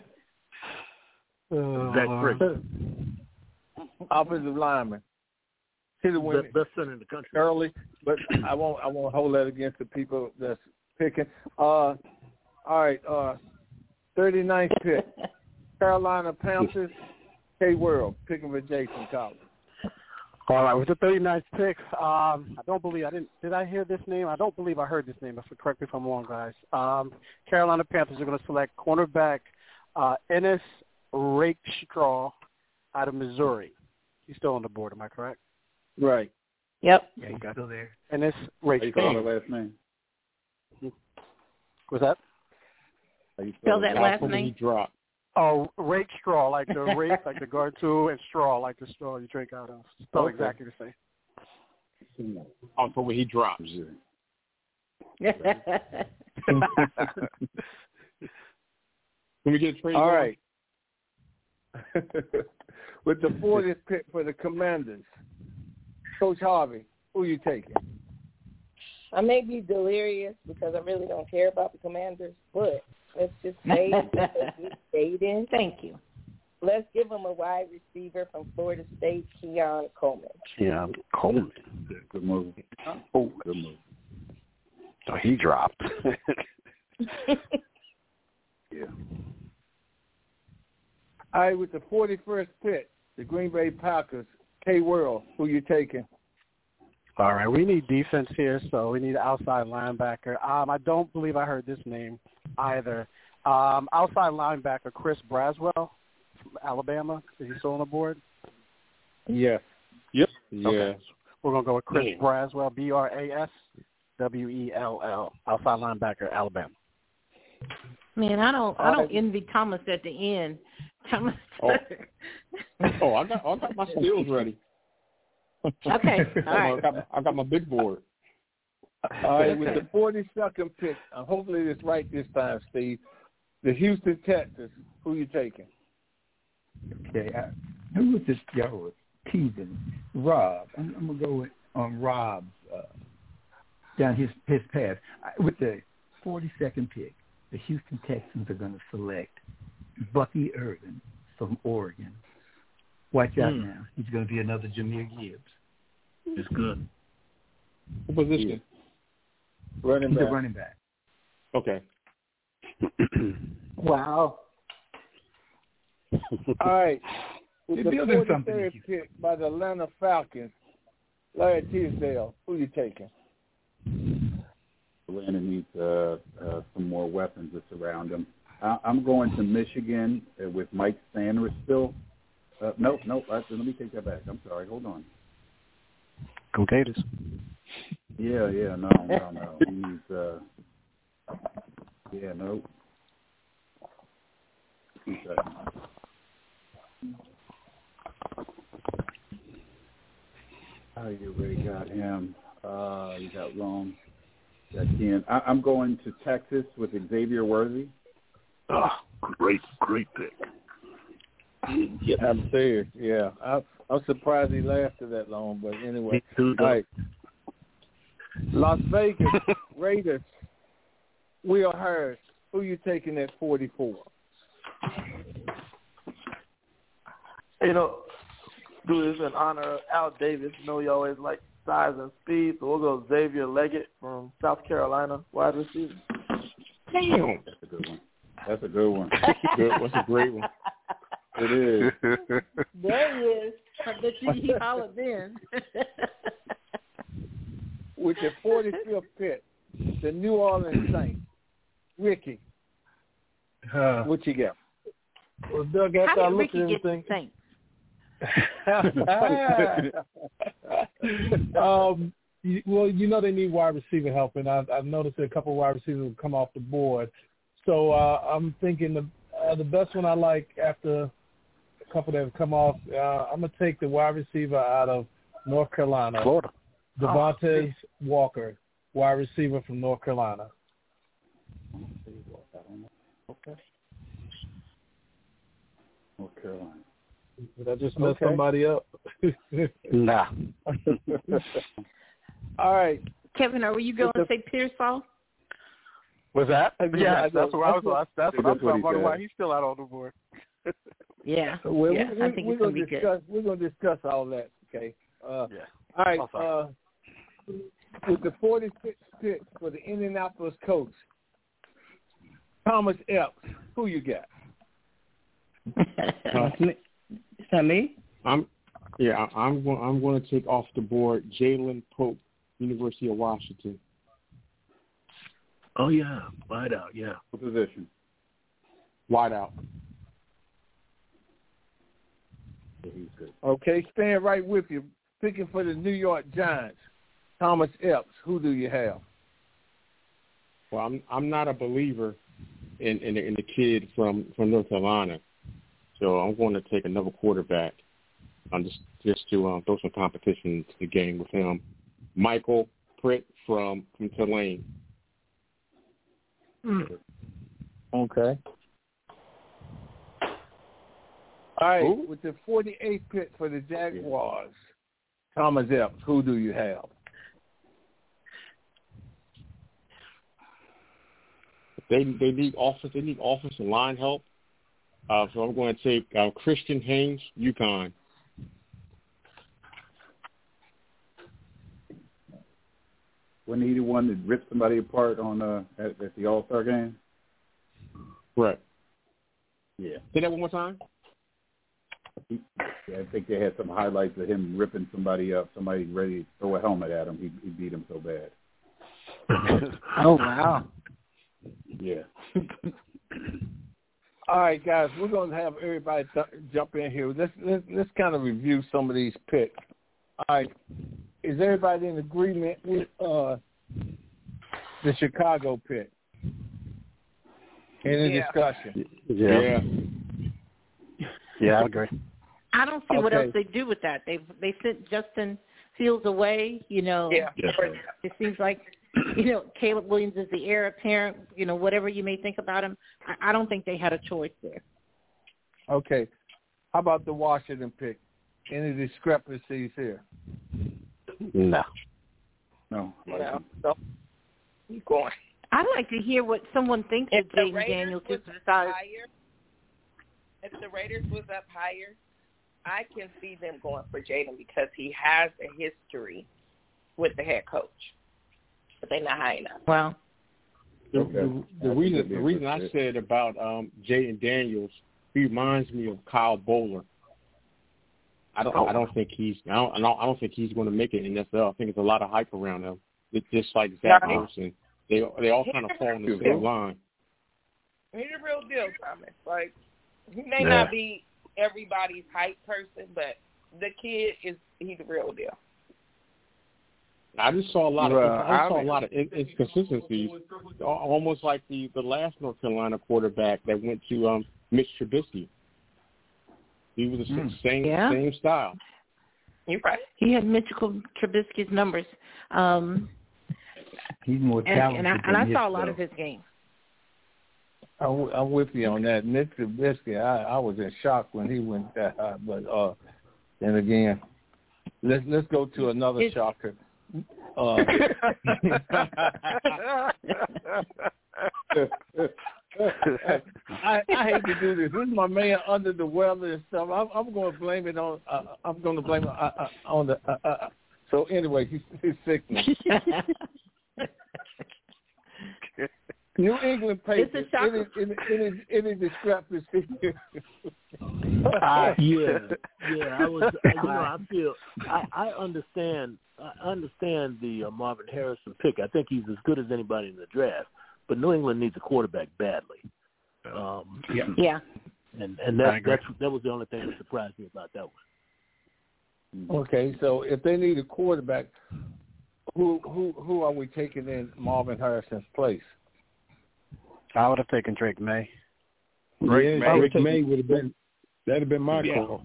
Zach Frazier. Offensive lineman. Best center in the country. Early, but I won't hold that against the people that's picking. All right, 39th pick, Carolina Panthers, K-World, picking for Jason Collins. All right, with the 39th pick, did I hear this name? I don't believe I heard this name. Correct me if I'm wrong, guys. Carolina Panthers are going to select cornerback Ennis Rakestraw out of Missouri. He's still on the board, am I correct? Right. Yep. Yeah, he's still there. Ennis Rakestraw. How you spell the last name? What's that? Spell that last name. Drop. Oh, Rakestraw, like the rake, like the guard tool, and straw, like the straw you drink out of. Spell exactly the same. Also, when he drops. Can we get trade? All right. With the 40th pick for the Commanders, Coach Harvey, who you taking? I may be delirious because I really don't care about the Commanders, but let's just say Aiden. Thank you. Let's give him a wide receiver from Florida State, Keon Coleman. Keon Coleman. Good move. Oh, good move. So he dropped. Yeah. All right, with the 41st pick, the Green Bay Packers, K-World, who you taking? All right, we need defense here, so we need an outside linebacker. I don't believe I heard this name either. Outside linebacker Chris Braswell from Alabama. Is he still on the board? Yes. Yep. Yeah. Okay. We're going to go with Chris Braswell, Braswell, outside linebacker, Alabama. Man, I don't envy Thomas at the end. Thomas. I got my skills ready. Okay. All right. I got my big board. All right, with the 42nd pick, hopefully it's right this time, Steve. The Houston Texans, who you taking? Okay, who was this guy with teasing? Rob. I'm gonna go with Rob's down his path. With the 42nd pick, the Houston Texans are going to select Bucky Irvin from Oregon. Watch out now. He's going to be another Jahmyr Gibbs. It's good. What position? Running He's back. a running back. Okay. Wow. All right. With the building something. 43rd pick by the Atlanta Falcons, Larry Tisdale, who you taking? Atlanta needs some more weapons to surround him. I'm going to Michigan with Mike Sanders still. Nope. Let me take that back. I'm sorry. Hold on. Go Gators. Yeah. No. He's no. 2 seconds. Oh, you already got him. You got wrong. I'm going to Texas with Xavier Worthy. Oh, great pick. I'm serious. Yeah, I'm surprised he lasted that long. But anyway, all right. Las Vegas Raiders. Will Harris. Who you taking at 44? Do this in honor of Al Davis. You know, you always like size and speed, so we'll go Xavier Leggett from South Carolina, wide receiver. Damn. That's a good one. That's a great one. It is. There he is. I bet you he hollered then. With the 45th pick, the New Orleans Saints. Ricky, what you got? Well, Doug, after I look at everything. Well, they need wide receiver help, and I've noticed that a couple of wide receivers have come off the board. So I'm thinking the best one I like after a couple that have come off, I'm going to take the wide receiver out of North Carolina, Florida. Devontae Walker, wide receiver from North Carolina. Okay. North Carolina. Did I just mess somebody up? Nah. All right. Kevin, are you going to say Pearsall? Was that? Yeah, that's what I was. That's what I'm talking about. Why he's still out on the board? Yeah. Well, I think it's going to be good. We're going to discuss all that. Okay. Yeah. All right. With the 46th pick for the Indianapolis Colts, Thomas Epps, who you got? Is that me? I'm going to take off the board Jalen Pope, University of Washington. Oh yeah, wide out. Yeah. What position? Wide out. Yeah, he's good. Okay, stand right with you. Picking for the New York Giants, Thomas Epps. Who do you have? Well, I'm not a believer in the kid from North Carolina, so I'm going to take another quarterback. I'm just to throw some competition to the game with him. Michael Pritt from Tulane. Okay. All right, Ooh. with the 48th pick for the Jaguars, Thomas Epps, who do you have? They need offensive line help. So I'm going to take Christian Haynes, UConn. Wasn't he the one that ripped somebody apart on at the All-Star game? Right. Yeah. Say that one more time. I think they had some highlights of him ripping somebody up. Somebody ready to throw a helmet at him. He beat him so bad. Oh, wow. Yeah. All right, guys, we're going to have everybody jump in here. Let's kind of review some of these picks. All right. Is everybody in agreement with the Chicago pick? Any discussion? Yeah, I agree. I don't see what else they do with that. They sent Justin Fields away. It seems like Caleb Williams is the heir apparent. Whatever you may think about him, I don't think they had a choice there. Okay, how about the Washington pick? Any discrepancies here? No. Keep going. I'd like to hear what someone thinks of Jaden Daniels. If the Raiders was up higher, I can see them going for Jaden because he has a history with the head coach. But they're not high enough. Well, the reason I said about Jaden Daniels, he reminds me of Kyle Bowler. I don't think he's going to make it in the NFL. I think there's a lot of hype around him. It's just like Zach Wilson. They all kind of fall in the same line. He's a real deal, Thomas. Like, he may not be everybody's hype person, but the kid he's the real deal. I just saw a lot of inconsistencies, almost like the last North Carolina quarterback that went to Mitch Trubisky. He was the same style. You're right. He had Mitchell Trubisky's numbers. He's more talented. And I saw a lot of his games. I'm with you on that. Mitch Trubisky, I was in shock when he went that high. But then again, let's go to another shocker. I hate to do this. This is my man under the weather and stuff. I'm going to blame it on. I'm going to blame it on the. So anyway, he's sickness. New England Patriots. Any discrepancy? I was. I feel. I understand. I understand the Marvin Harrison pick. I think he's as good as anybody in the draft. But New England needs a quarterback badly. Yeah. And that was the only thing that surprised me about that one. Okay, so if they need a quarterback, who are we taking in Marvin Harrison's place? I would have taken Drake May. Drake May would have been. That'd have been my call.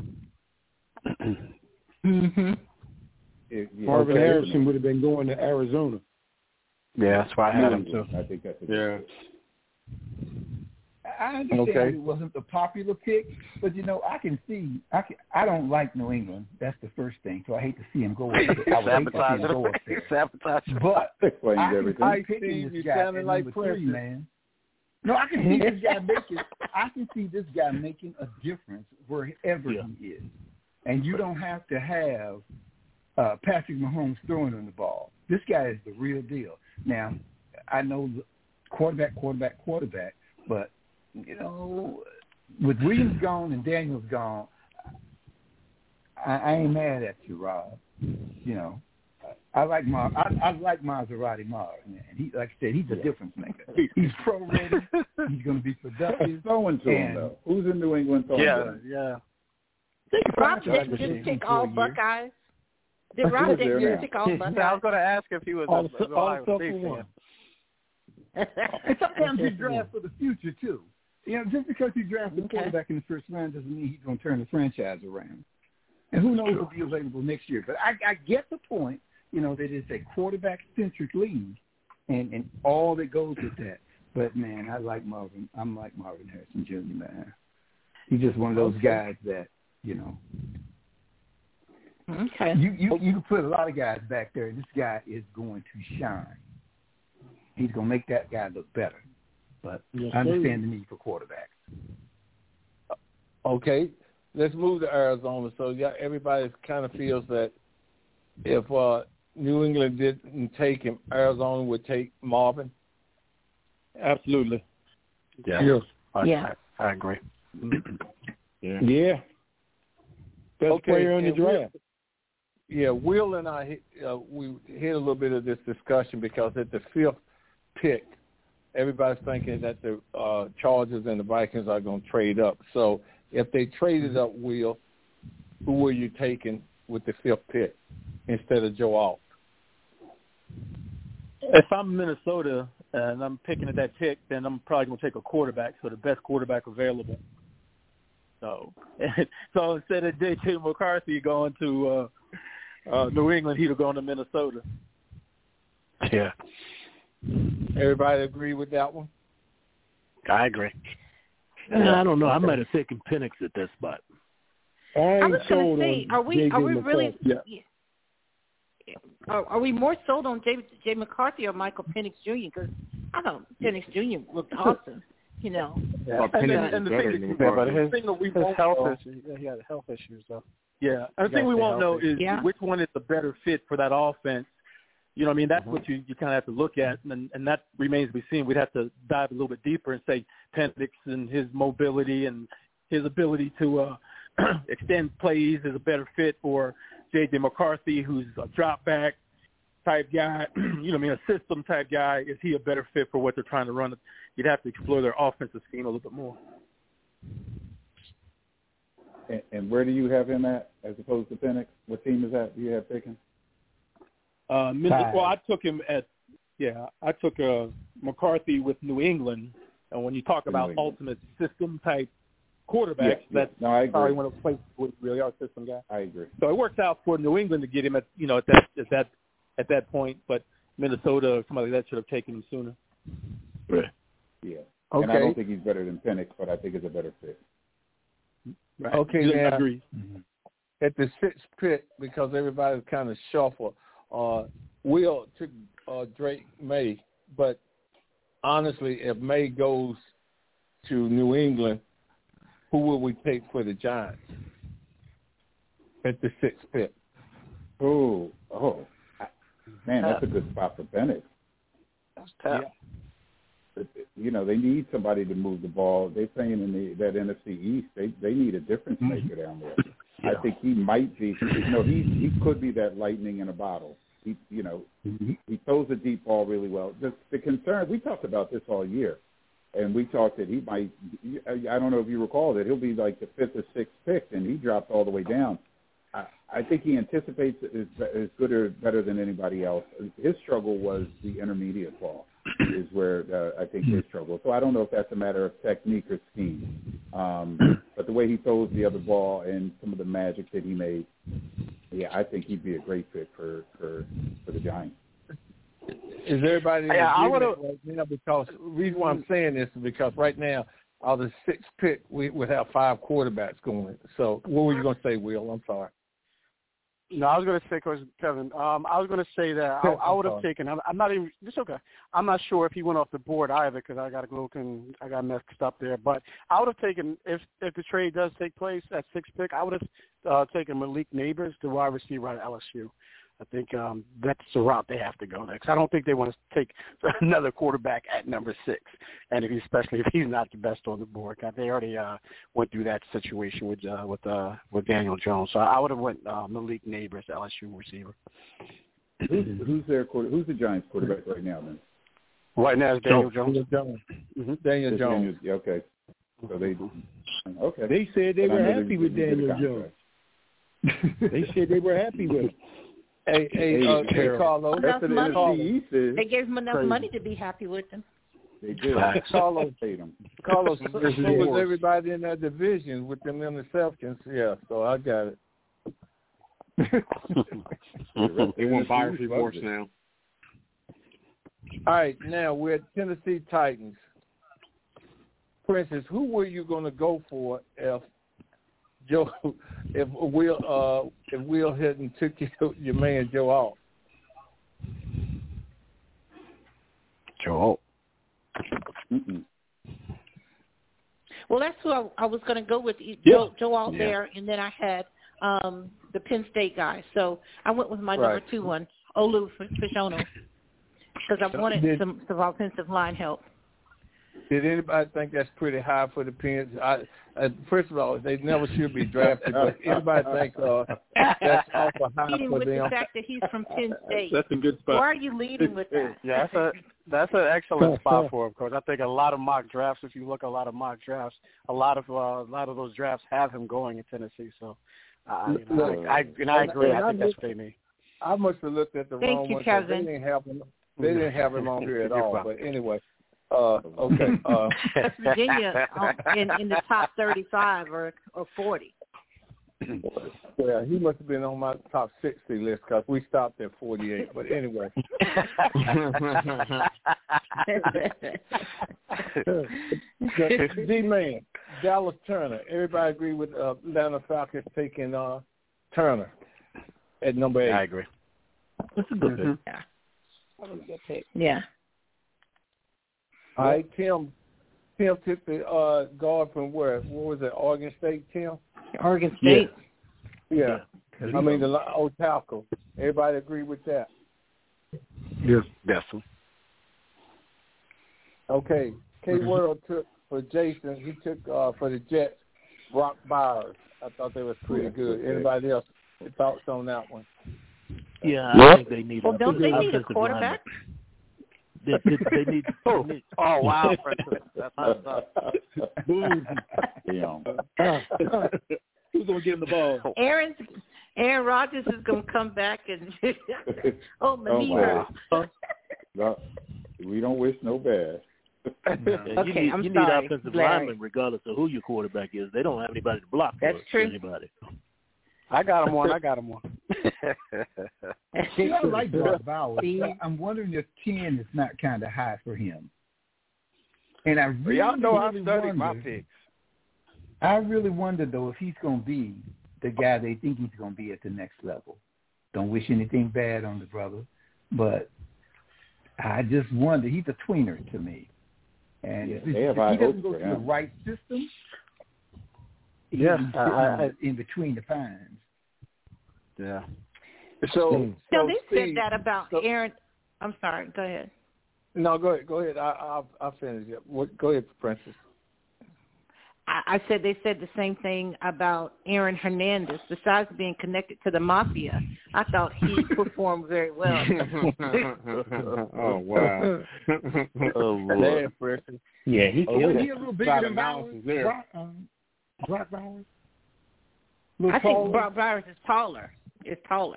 Mm-hmm. Marvin Harrison would have been going to Arizona. Yeah, that's why I had him too. I think that's I understand it wasn't the popular pick, but I can see. I don't like New England. That's the first thing. So I hate to see him go up there. I would hate to see him go up there. Sabotage. But I see you sounding like Prince, man. No, I can see this guy making. I can see this guy making a difference wherever he is, and you don't have to have Patrick Mahomes throwing on the ball. This guy is the real deal. Now, I know quarterback, but with Williams gone and Daniels gone, I ain't mad at you, Rob. I like Maserati Mar, and he, like I said, he's a difference maker. He's pro ready. He's going to be productive. Who's throwing to him though? Who's in New England throwing to him? Yeah. Rob didn't just pick all Buckeyes. Did Rob didn't just pick all Buckeyes? I was going to ask if he was an Ohio State fan. And sometimes you draft for the future too. Just because you draft a quarterback in the first round doesn't mean he's going to turn the franchise around. And who knows who'll be available next year. But I get the point. That it's a quarterback-centric league, and all that goes with that. But man, I'm like Marvin Harrison Jr. Man, he's just one of those guys that Okay. You can put a lot of guys back there, and this guy is going to shine. He's going to make that guy look better. But I understand the need for quarterbacks. Okay, let's move to Arizona. So everybody kind of feels that if New England didn't take him, Arizona would take Marvin. Absolutely. Yeah. Yeah. I agree. Yeah. Best player in the draft. Will and I we hit a little bit of this discussion because at the 5th pick, everybody's thinking that the Chargers and the Vikings are going to trade up. So if they traded up, Will, who were you taking with the 5th pick instead of Joe Alt? If I'm Minnesota and I'm picking at that pick, then I'm probably going to take a quarterback, so the best quarterback available. So instead of J.J. McCarthy going to New England, he'd have gone to Minnesota. Yeah. Everybody agree with that one? I agree. I don't know. I might have taken Penix at that spot. I was going to say, are we really? Yeah. Are we more sold on J. McCarthy or Michael Penix Jr.? Because I thought Penix Jr. looked awesome. Yeah. And the thing his health issues. He had health issues, though. Yeah. And the thing we won't know is which one is the better fit for that offense. You know what I mean? That's what you kind of have to look at, and that remains to be seen. We'd have to dive a little bit deeper and say Penix and his mobility and his ability to extend plays is a better fit for J.J. McCarthy, who's a drop-back type guy, you know what I mean, a system type guy. Is he a better fit for what they're trying to run? You'd have to explore their offensive scheme a little bit more. And where do you have him at as opposed to Penix? What team is that you have taken? Well, I took him I took McCarthy with New England. And when you talk about ultimate system type quarterbacks, that's probably one of the places where we really are a system guy. I agree. So it worked out for New England to get him at that point, but Minnesota or somebody like that should have taken him sooner. Right. Yeah. Okay. And I don't think he's better than Penix, but I think it's a better fit. Right. Okay, I now, agree. At the 6th pick, because everybody's kind of shuffled, Will took Drake May, but honestly, if May goes to New England, who will we take for the Giants at the 6th pick? Man, that's a good spot for Penix. That's tough. Yeah. You know, they need somebody to move the ball. They're saying in that NFC East, they need a difference maker down there. Yeah. I think he might be. He could be that lightning in a bottle. He throws a deep ball really well. The concern, we talked about this all year, and we talked that he might. I don't know if you recall that he'll be like the 5th or 6th pick, and he dropped all the way down. I think he anticipates is good or better than anybody else. His struggle was the intermediate ball, is where I think his struggle. So I don't know if that's a matter of technique or scheme, but the way he throws the other ball and some of the magic that he made, I think he'd be a great fit for the Giants. Is everybody in agreement right now? Because the reason why I'm saying this is because right now, out of the 6th pick, we would have 5 quarterbacks going. So what were you going to say, Will? I'm sorry. No, I was going to say, Coach Kevin, I was going to say that I would have taken. I'm not even. It's okay. I'm not sure if he went off the board either because I got messed up there. But I would have taken if the trade does take place at 6th pick, I would have taken Malik Neighbors, the wide receiver at LSU. I think that's the route they have to go next. I don't think they want to take another quarterback at number 6, and especially if he's not the best on the board. They already went through that situation with Daniel Jones. So I would have went Malik Neighbors, LSU receiver. Who's the Giants quarterback right now, then? Right now it's Daniel Jones. Daniel Jones. Yeah, okay. So okay. They said they were happy with Daniel Jones. They said they were happy with him. Hey, Carlos. They gave him enough money to be happy with him. They did. Carlos, so was everybody in that division with them interceptions. Yeah, so I got it. They want buyer's remorse now. All right, now we're at Tennessee Titans. Princess, who were you going to go for if Will Hinton took your man Joe Alt. Joe Alt. Well, that's who I was going to go with. Joe Alt there, and then I had the Penn State guy. So I went with my number 2 one, Olu Fashanu, because I wanted some offensive line help. Did anybody think that's pretty high for the Pens? First of all, they never should be drafted, but anybody think that's awful high leading for with them? the fact that he's from Penn State. That's a good spot. Why are you leading with that? Yeah, that's an excellent spot for him, Coach. I think a lot of mock drafts, if you look at a lot of mock drafts, a lot of those drafts have him going in Tennessee. So I agree. I think that's pretty neat. I must have looked at the wrong one. They didn't have him on here at all. But anyway. Okay. That's Virginia in the top 35 or 40. Yeah, he must have been on my top 60 list because we stopped at 48. But anyway. D-Man, Dallas Turner. Everybody agree with Atlanta Falcons taking Turner at number 8. I agree. That's a good pick. Yeah. That was a good pick. Yeah. All right, Tim took the guard from where? What was it, Oregon State, Tim? Oregon State. Yeah. I mean, the old tackle. Everybody agree with that? Yes, definitely. Okay. K-World took for Jason. He took for the Jets, Brock Bowers. I thought they was pretty good. Anybody else thoughts on that one? Yeah, I think they need. Well, don't they need a quarterback? They need. Oh wow, Francis. That's Who's gonna give him the ball? Aaron Rodgers is gonna come back and my knee hurts. No, we don't wish no bad. Okay, you need offensive linemen regardless of who your quarterback is. They don't have anybody to block. That's true. Anybody. I got him one. I like Brock Bowers. I'm wondering if 10 is not kind of high for him. And I really, y'all know I really studied wonder, my picks. I really wonder, though, if he's going to be the guy they think he's going to be at the next level. Don't wish anything bad on the brother, but I just wonder. He's a tweener to me. And if he doesn't go to the right system, he's in between the pines. Yeah. So they Steve, said that about Aaron. I'm sorry. Go ahead. No, go ahead. I'll finish it. Go ahead, Francis. I said they said the same thing about Aaron Hernandez. Besides being connected to the mafia, I thought he performed very well. Oh wow! Yeah, he killed it. He a little bigger than Bowers. Brock Bowers. I think Brock Bowers is taller. He's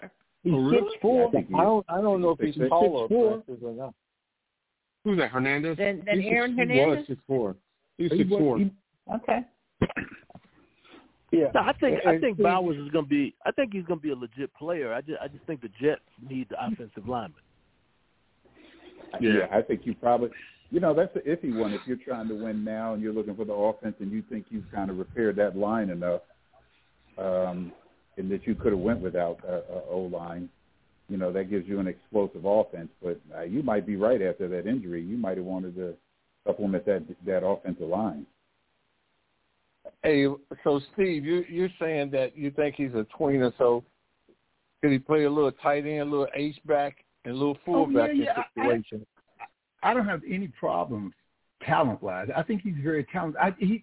6'4". I don't know if he's taller or not. Who's that? Hernandez? Then Aaron Hernandez. He was 6'4". He's 6'4". Okay. Yeah. No, I think Bowers is going to be. I think he's going to be a legit player. I just think the Jets need the offensive lineman. Yeah, I think you probably. That's the iffy one. If you're trying to win now and you're looking for the offense and you think you've kind of repaired that line enough, and that you could have went without O-line, that gives you an explosive offense. But you might be right after that injury. You might have wanted to supplement that offensive line. Hey, so Steve, you're saying that you think he's a tweener. So could he play a little tight end, a little H-back, and a little fullback in situation? I don't have any problems talent-wise. I think he's very talented.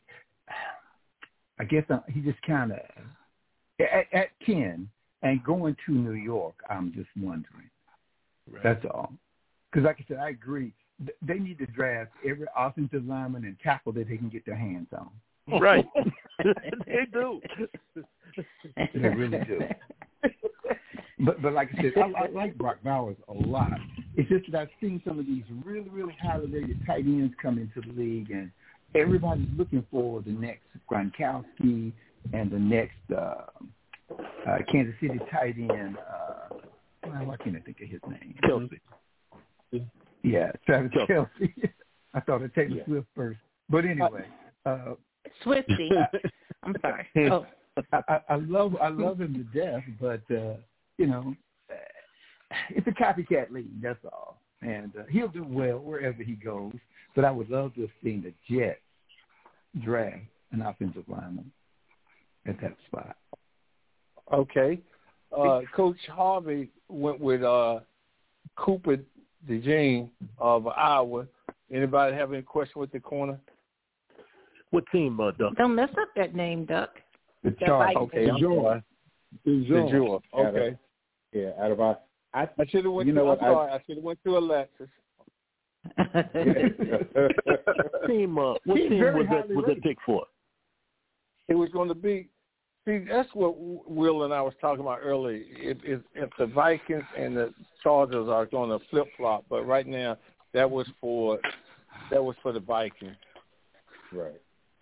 I guess he just kind of at 10 and going to New York. I'm just wondering. Right. That's all. Because, like I said, I agree. They need to draft every offensive lineman and tackle that they can get their hands on. Right. They do. They really do. But like I said, I like Brock Bowers a lot. It's just that I've seen some of these really, really highly rated tight ends come into the league, and everybody's looking for the next Gronkowski and the next Kansas City tight end. Why can't I think of his name? Kelsey. Yeah, Travis Kelsey. I thought I'd take Swift first. But anyway. Swifty. I'm sorry. Oh. I love him to death, but you know, it's a copycat league. That's all, and he'll do well wherever he goes. But I would love to have seen the Jets draft an offensive lineman at that spot. Okay. Coach Harvey went with Cooper DeJean of Iowa. Anybody have any question with the corner? What team, Duck? Don't mess up that name, Duck. The Chargers. Okay. DeJoy. Okay. Yeah, out of our. I should have went. You know what? I should have went to Alexis. What team was that pick for? It was going to be. See, that's what Will and I was talking about earlier. If the Vikings and the Chargers are going to flip flop, but right now that was for the Vikings. Right.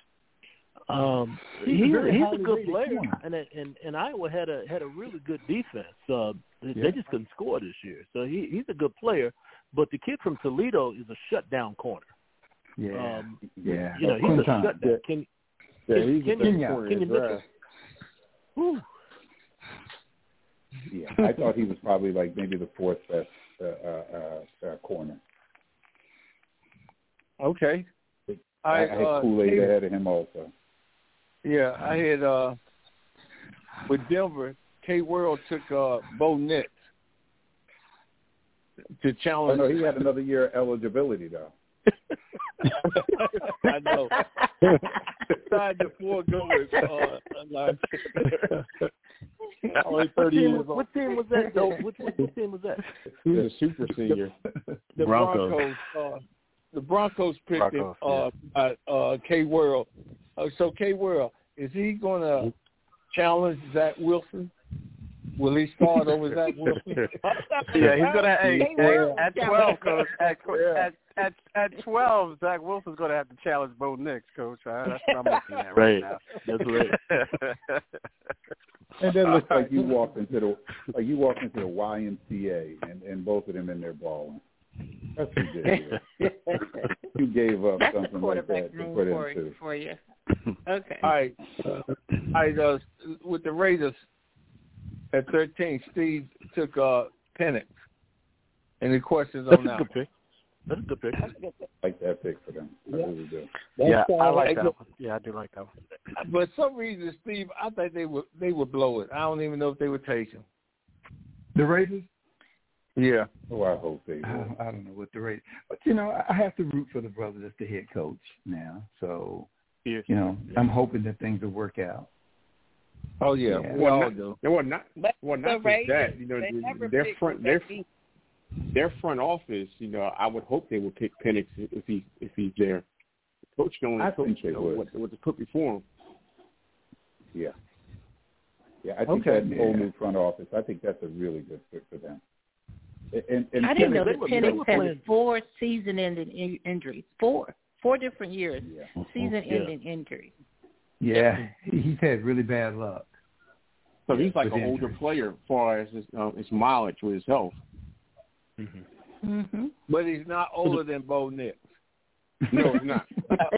He's a good player, and Iowa had a really good defense. They just couldn't score this year, so he's a good player. But the kid from Toledo is a shutdown corner. Yeah, You know, he's a shutdown. Can you look at? Yeah, I thought he was probably like maybe the fourth best corner. Okay. I had Kool-Aid ahead of him also. Yeah, I had with Denver, K World took Bo Nix to challenge. Oh, no, he had another year of eligibility though. I know. Besides the four goers, only 30 years old. What team was that? What team was that? He was a super senior. The Broncos. The Broncos picked him. K World. So K World, is he going to challenge Zach Wilson? Will he start over Zach Wilson? Yeah, he's gonna. At 12, Coach. At 12, Zach Wilson's gonna have to challenge Bo Nix, Coach. That's what I'm looking at right now. That's right. And then looks like you walked into the YMCA and both of them in there balling. That's ridiculous. You gave up something like that to put into for you. Okay. All right. With the Raiders at 13, Steve took Penix. Any questions on that? That's a good pick. I like that pick for them. I really do. Yeah, I like that one. Yeah, I do like that one. But for some reason, Steve, I think they would blow it. I don't even know if they would take him. The Raiders? Yeah. Oh, I hope they would. I don't know what the Raiders. But, you know, I have to root for the brother that's the head coach now. So, you know, I'm hoping that things will work out. Oh, yeah. Well, not just that. You know, their front office, you know, I would hope they would pick Penix if he's there. The coach can only coach what to put before him. Yeah. Yeah, I think that whole new front office, I think that's a really good fit for them. And I didn't know that Penix had 4 season-ending injuries. 4 different years, season-ending injuries. Yeah, he's had really bad luck. So he's like an older player as far as his mileage with his health. Mm-hmm. But he's not older than Bo Nix. No, he's not.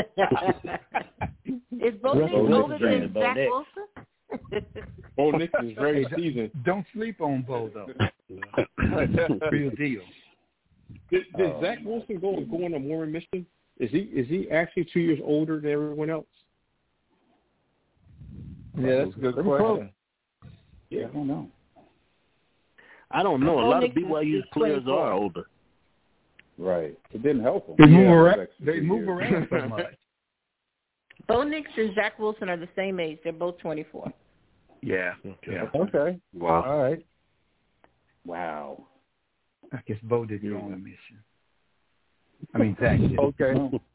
Is Bo Nix older than Zach Wilson? Bo Nix is very seasoned. Don't sleep on Bo, though. Real deal. Did Zach Wilson go on to Warren Michigan? Is he actually 2 years older than everyone else? Yeah, that's a good question. Yeah, I don't know. A lot of BYU players are older. Right. It didn't help them. They move around so much. Bo Nix and Zach Wilson are the same age. They're both 24. Yeah. Okay. Wow. All right. Wow. I guess Bo did go on a mission. I mean, Zach did. Okay.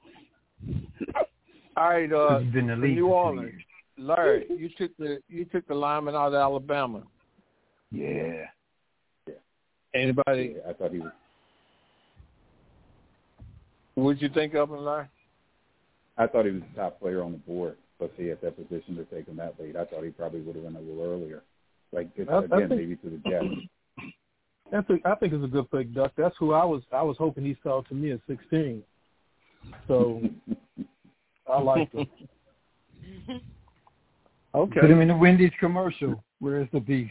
All right. He's been in the league New for Orleans. Larry, you took the lineman out of Alabama. Yeah. Anybody? Yeah, I thought he was. What'd you think of him, Larry? I thought he was the top player on the board. But see, at that position to take him that late, I thought he probably would have went a little earlier. Like maybe to the Jets. I think it's a good pick, Duck. That's who I was hoping he fell to me at 16. So I liked him. Okay. Put him in the Wendy's commercial. Where's the beef?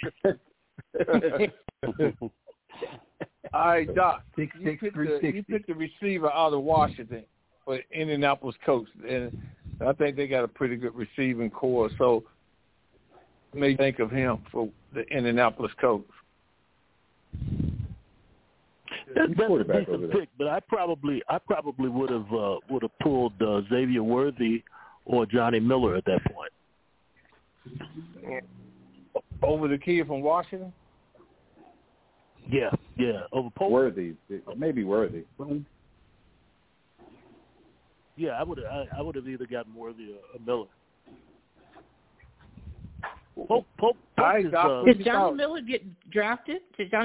All right, Doc. You picked the receiver out of Washington for Indianapolis coach, and I think they got a pretty good receiving core. So, what may you think of him for the Indianapolis coach? That's a decent pick, but I probably would have pulled Xavier Worthy or Johnny Miller at that point. Over the kid from Washington? Yeah, over Pope. Worthy, maybe Worthy. Yeah, I would have either gotten Worthy or Miller. Pope did Johnny Miller get drafted?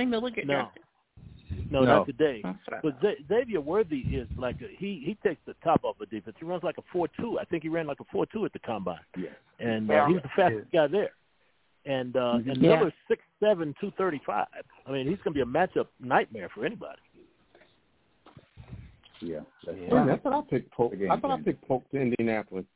No, not today. But Xavier Worthy is like he takes the top off the defense. He runs like a 4.2. I think he ran like a 4.2 at the combine. Yeah. And he was the fastest guy there. And Miller's 6'7", 235. I mean, he's going to be a matchup nightmare for anybody. Yeah. That's what I picked Pope. I thought I picked Pope to Indianapolis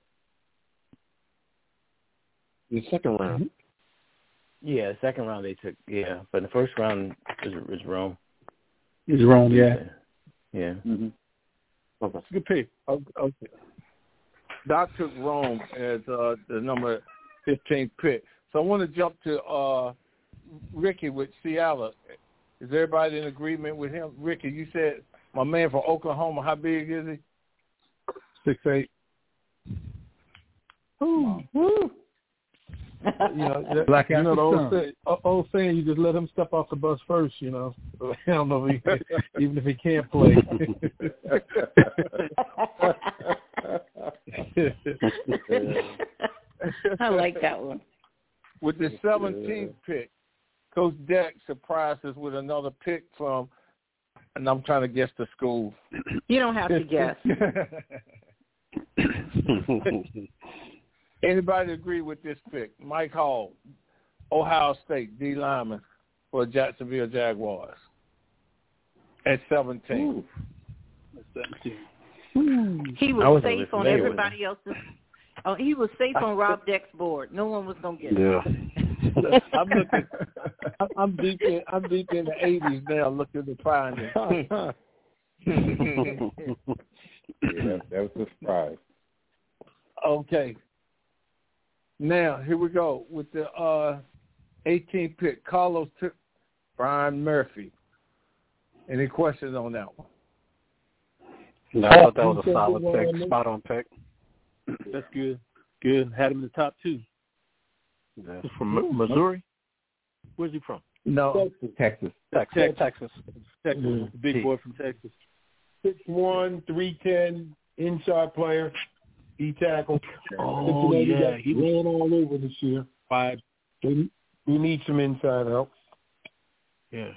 in the second round. Mm-hmm. Yeah, the second round they took. Yeah, but in the first round is Rome. It's Rome, yeah. Yeah. Mm-hmm. Okay. Good pick. Okay. Doc took Rome as the number 15 pick. So I want to jump to Ricky with Seattle. Is everybody in agreement with him? Ricky, you said my man from Oklahoma. How big is he? 6'8". Ooh. Woo. Black the old saying, you just let him step off the bus first, I don't know if even if he can't play. I like that one. With the 17th pick, Coach Deck surprised us with another pick from, and I'm trying to guess the school. You don't have to guess. Anybody agree with this pick? Mike Hall, Ohio State, D lineman for Jacksonville Jaguars at 17. He was safe on everybody else's. Oh, he was safe on Rob Deck's board. No one was gonna get it. I'm deep in the 80s now, looking to find it. Yeah, that was a surprise. Okay. Now, here we go. With the 18th pick, Carlos took Brian Murphy. Any questions on that one? No, I thought that was a solid pick, spot on pick. That's good. Good. Had him in the top two. Yeah. He's from Missouri? Where's he from? No. Texas. Big boy from Texas. 6'1", 310, inside player. E-tackle. Oh, yeah. He ran all over this year. 5. We need some inside help. Yeah.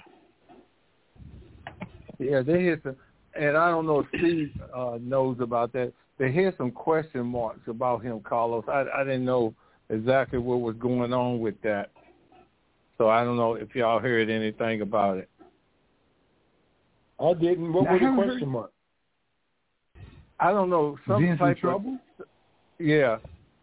Yeah, they hit some, and I don't know if Steve knows about that. They had some question marks about him, Carlos. I didn't know exactly what was going on with that. So I don't know if y'all heard anything about it. I didn't. What was the question mark? I don't know. Some type trouble? Yeah.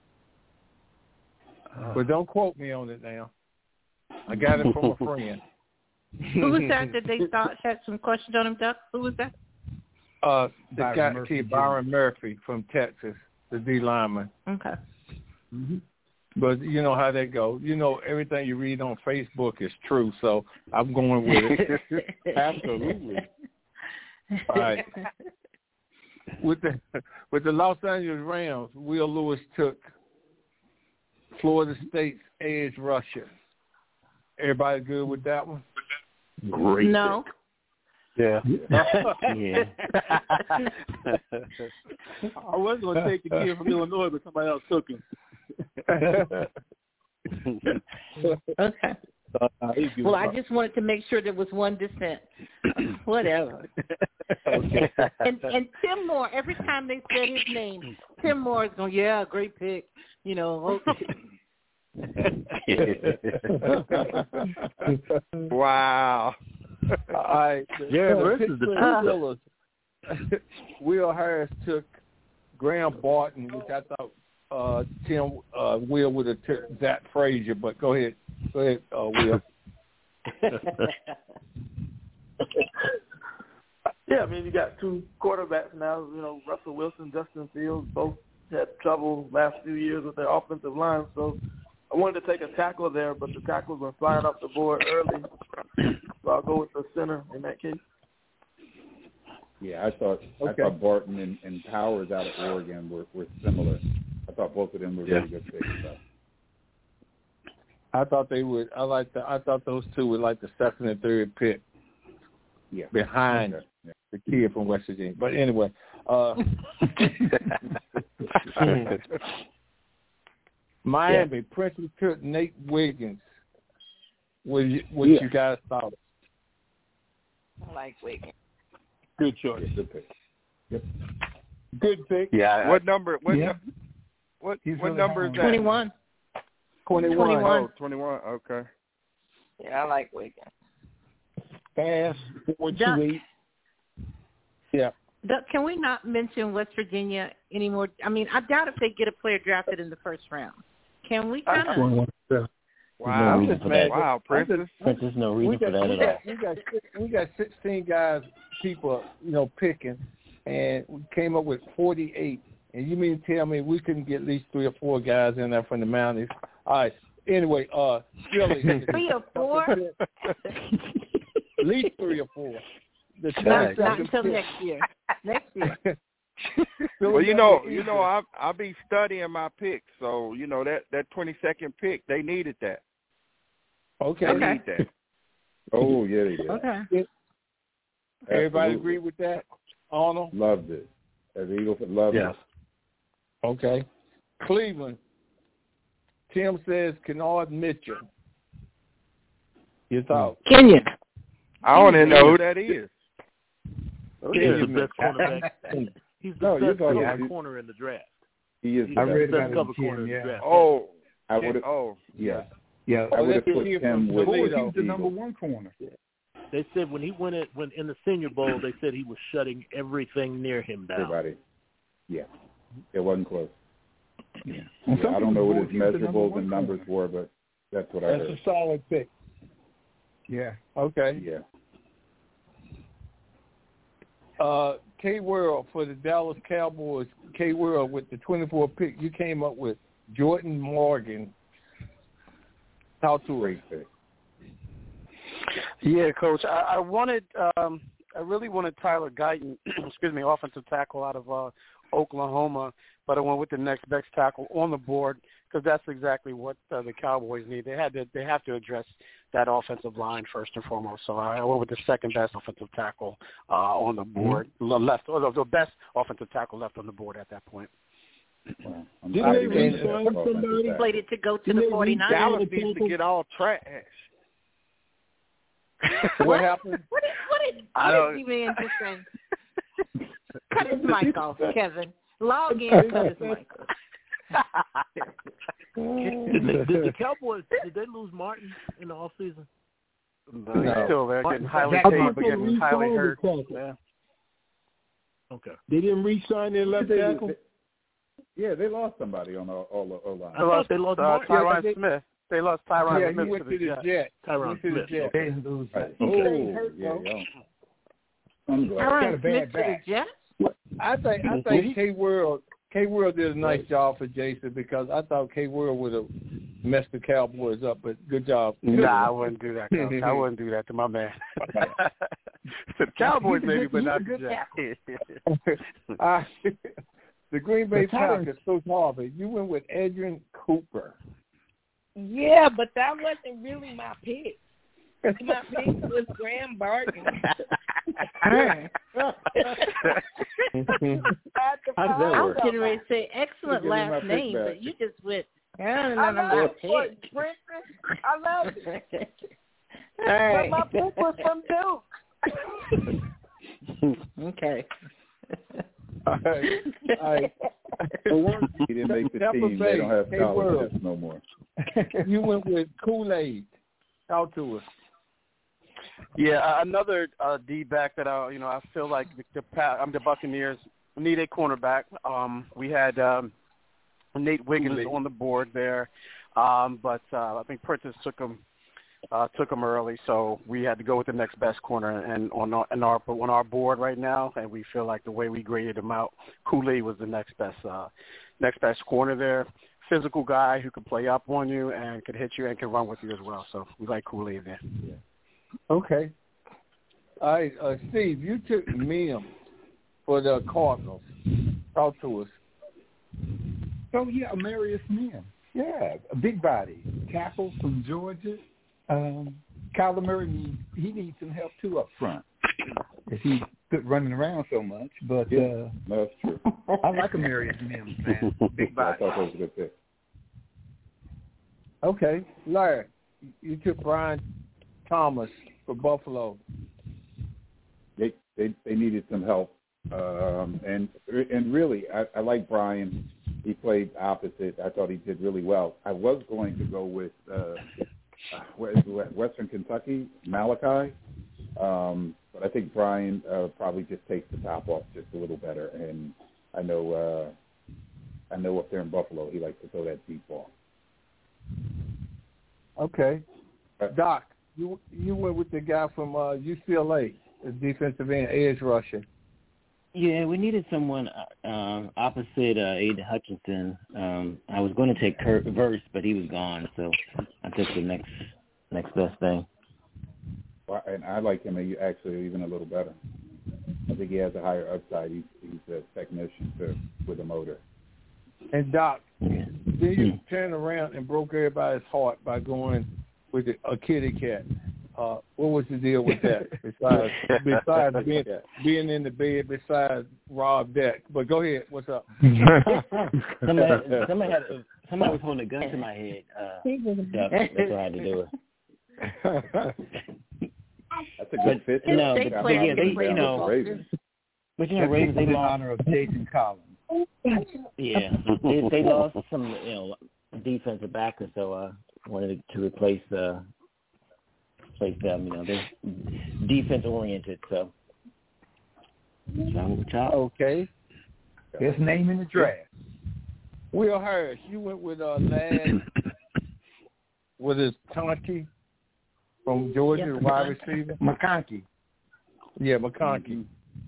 But don't quote me on it now. I got it from a friend. Who was that they thought had some questions on him, Duck? Who was that? The guy, Byron Murphy from Texas, the D lineman. Okay. Mm-hmm. But you know how that goes. You know, everything you read on Facebook is true, so I'm going with it. Absolutely. All right. With the Los Angeles Rams, Will Lewis took Florida State's edge rusher. Everybody good with that one? Great. No. Yeah. Yeah. I was going to take the kid from Illinois, but somebody else took him. Okay. Well, I just wanted to make sure there was one dissent. Whatever. Okay. And Tim Moore, every time they said his name, Tim Moore is going, yeah, great pick. You know, okay. Wow. All right. Yeah, versus the Will Harris took Graham Barton, which I thought Tim Will would have Zach Frazier, but go ahead, Will. Yeah, I mean, you got two quarterbacks now. You know, Russell Wilson, Justin Fields, both had trouble last few years with their offensive line. So I wanted to take a tackle there, but the tackles were flying up the board early. So I'll go with the center in that case. Yeah, I thought Barton and Powers out of Oregon were similar. I thought both of them were really good picks. So. I thought they would. I thought those two were like the second and third pick. Yeah. Behind the kid from West Virginia. But anyway, Miami, Princess took Nate Wiggins. What you guys thought? I like Wiggins. Good choice. Good pick. Yep. Good pick. Yeah. What number? What number is that? 21. 21. Oh, 21. Okay. Yeah, I like Wiggins. Fast, 428. Yeah. Doug, can we not mention West Virginia anymore? I mean, I doubt if they get a player drafted in the first round. Can we kind of? Wow. Wow, Princess. There's no reason for that at all. We got 16 guys, people, picking, and we came up with 48. And you mean to tell me we couldn't get at least 3 or 4 guys in there from the Mounties? All right. Anyway, Philly. 3 or 4? At least 3 or 4. Not until next year. Next year. Well, I'll be studying my picks. So, that 22nd pick, they needed that. Okay. They need that. Oh, yeah, they did. Okay. Everybody agree with that? Arnold? Loved it. As Eagles loved it. Okay. Cleveland. Tim says Kennard Mitchell. Your thoughts? Kenyon. I don't even know who that is. He's the best cornerback. He's the best cover corner in the draft. He is. I read about cover corner in the draft. Oh, I would have. Yeah. I would have put him with. He's the number one corner. They said when he went in the Senior Bowl, they said he was shutting everything near him down. Everybody. Yeah, it wasn't close. Yeah. I don't know what his measurables and numbers were, but that's what I heard. That's a solid pick. Yeah. Okay. Yeah. K-World for the Dallas Cowboys. K-World with the 24th pick. You came up with Jordan Morgan. How to rate it? Yeah, Coach. I really wanted Tyler Guyton, offensive tackle out of Oklahoma, but I went with the next best tackle on the board because that's exactly what the Cowboys need. They have to address that offensive line first and foremost. So I went with the second best offensive tackle on the board, the best offensive tackle left on the board at that point. Wow. Didn't they re-sign somebody? Slated to go to the 49ers. Dallas needs to get all trash. What happened? What did D-Man just say? Cut his mic off, Kevin. Log in and cut his mic off. Did the Cowboys, did they lose Martin in the offseason? No, he's still there, getting highly paid, but getting highly hurt. Yeah. Okay. They didn't re-sign their left tackle? Yeah, they lost somebody on the O-line. They lost Tyron Smith. They lost Tyron Smith. He went to the Jets. Tyron Smith. Tyron Smith to the Jets? I think K-World did a nice job for Jason because I thought K-World would have messed the Cowboys up, but good job. Nah, I wouldn't do that, Coach. I wouldn't do that to my man. The Cowboys maybe, but not the Jets. The Green Bay Packers, Coach Harvey, you went with Adrian Cooper. Yeah, but that wasn't really my pick. My pick was Graham Barton. I was getting ready to say excellent last name, but you just went, I love it. I love it. All right. But my pick was from Duke. Okay. All right. He didn't make the team. They don't have scholarships no more. You went with Kool-Aid. Out to us. Yeah, another D-back that I feel like the Buccaneers need a cornerback. We had Nate Wiggins is on the board there, but I think Prentice took him early, so we had to go with the next best corner. And on our board right now, and we feel like the way we graded him out, Kool-Aid was the next best corner there. Physical guy who can play up on you and can hit you and can run with you as well. So we like Kool-Aid there. Yeah. Okay. All right, Steve, you took Mims for the Cardinals. Talk to us. Oh, yeah, Amarius Mims. Yeah, a big body. Tackle from Georgia. Kyler Murray, he needs some help, too, up front. He's good running around so much. But that's true. I like Amarius Mims, man. Big body. I thought that was a good pick. Okay. Larry, you took Brian Thomas for Buffalo. They needed some help. And really, I like Brian. He played opposite. I thought he did really well. I was going to go with Western Kentucky, Malachi. But I think Brian probably just takes the top off just a little better. And I know up there in Buffalo, he likes to throw that deep ball. Okay. Doc, you went with the guy from UCLA, the defensive end, edge rusher. Yeah, we needed someone opposite Aiden Hutchinson. I was going to take Kurt Verse, but he was gone, so I took the next best thing. Well, and I like him actually even a little better. I think he has a higher upside. He's a technician with a motor. And Doc, then you turned around and broke everybody's heart by going with a kitty cat. What was the deal with that? Besides being in the bed beside Rob Deck. But go ahead. What's up? Somebody was holding a gun to my head. That's what I had to do it. That's a good fit. Ravens, they in honor of Jason Collins. Yeah, they lost some, defensive backers, so I wanted to replace them. They're defense oriented, so. Okay. Best name in the draft. Will Harris, you went with lad with his Tonky from Georgia, wide receiver. McConkey. Yeah, McConkey.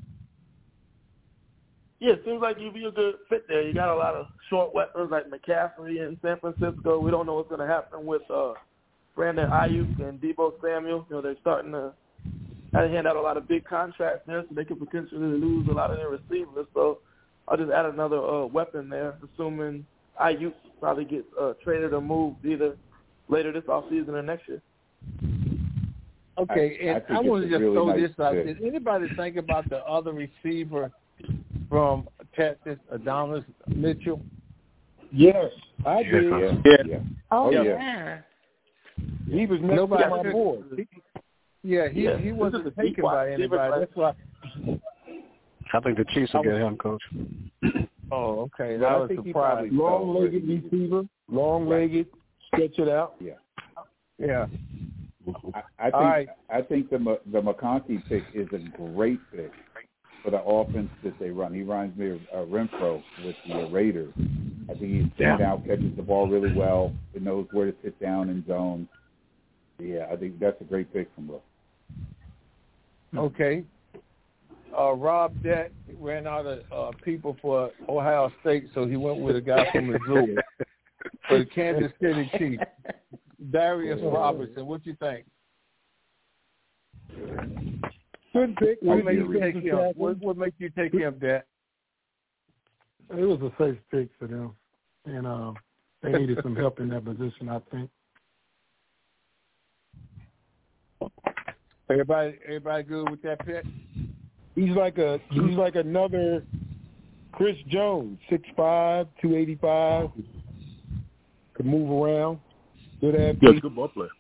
Yeah, it seems like you'd be a good fit there. You got a lot of short weapons like McCaffrey in San Francisco. We don't know what's going to happen with Brandon Ayuk and Deebo Samuel. They're starting to hand out a lot of big contracts there, so they could potentially lose a lot of their receivers. So I'll just add another weapon there, assuming Ayuk probably gets traded or moved either later this offseason or next year. Okay, and I want to just throw this out. Did anybody think about the other receiver from Texas, Adonis Mitchell? Yes, I did. Yeah. Oh, yeah. He was next to my board. He wasn't taken by anybody. That's why. I think the Chiefs will get him, Coach. Oh, okay. That was surprising. Long-legged receiver, long-legged, stretch it out. Yeah. I think the McConkey pick is a great pick for the offense that they run. He reminds me of Renfro with the Raiders. I think he's sitting out, catches the ball really well. He knows where to sit down in zone. Yeah, I think that's a great pick from Will. Okay. Rob Deck ran out of people for Ohio State, so he went with a guy from Missouri for the Kansas City Chiefs. Darius Robertson, what you think? Good pick. What made you take him? What make you take him, Dad? It was a safe pick for them, and they needed some help in that position, I think. Everybody good with that pick? He's like another Chris Jones, 6'5", 285, could move around. Good ball player.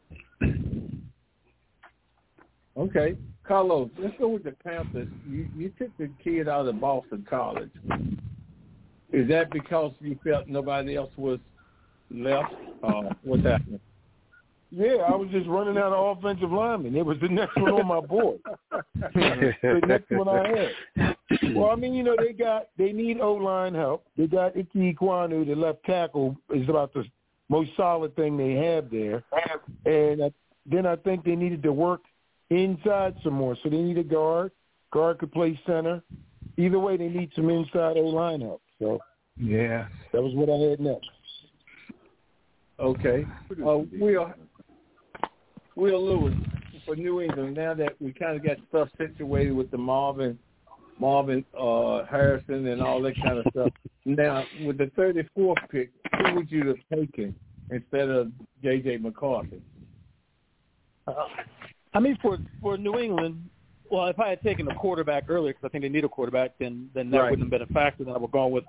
Okay. Carlos, let's go with the Panthers. You took the kid out of Boston College. Is that because you felt nobody else was left? What's happening? Yeah, I was just running out of offensive linemen. It was the next one on my board. The next one I had. Well, I mean, they need O-line help. They got Ike Ekwonu, the left tackle, is about the most solid thing they have there. And then I think they needed to work inside some more. So they need a guard. Guard could play center. Either way, they need some inside O-line help. So yeah, that was what I had next. Okay. Will Lewis for New England. Now that we kind of got stuff situated with the Marvin Harrison and all that kind of stuff. Now with the 34th pick, who would you have taken instead of J.J. McCarthy? I mean, for New England, well, if I had taken a quarterback earlier, because I think they need a quarterback, then that wouldn't have been a factor. Then I would go with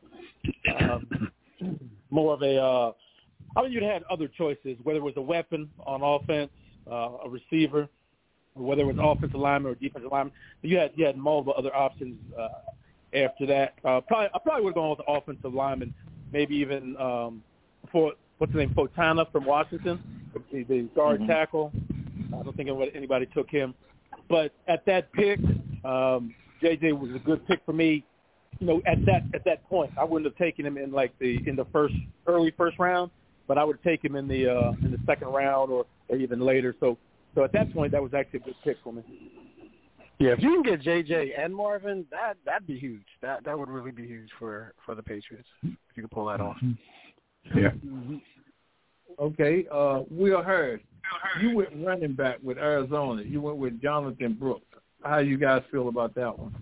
more of a. I mean, you'd had other choices, whether it was a weapon on offense, a receiver, or whether it was offensive lineman or defensive lineman. You had multiple other options after that. I probably would have gone with the offensive lineman, maybe even for what's his name, Fontana from Washington, the guard tackle. I don't think anybody took him. But at that pick, JJ was a good pick for me. At that point, I wouldn't have taken him in the early first round, but I would take him in the second round or even later. So at that point, that was actually a good pick for me. Yeah, if you can get JJ and Marvin, that'd be huge. That would really be huge for the Patriots if you could pull that off. Yeah. Okay, Will Hurd. You went running back with Arizona. You went with Jonathan Brooks. How you guys feel about that one?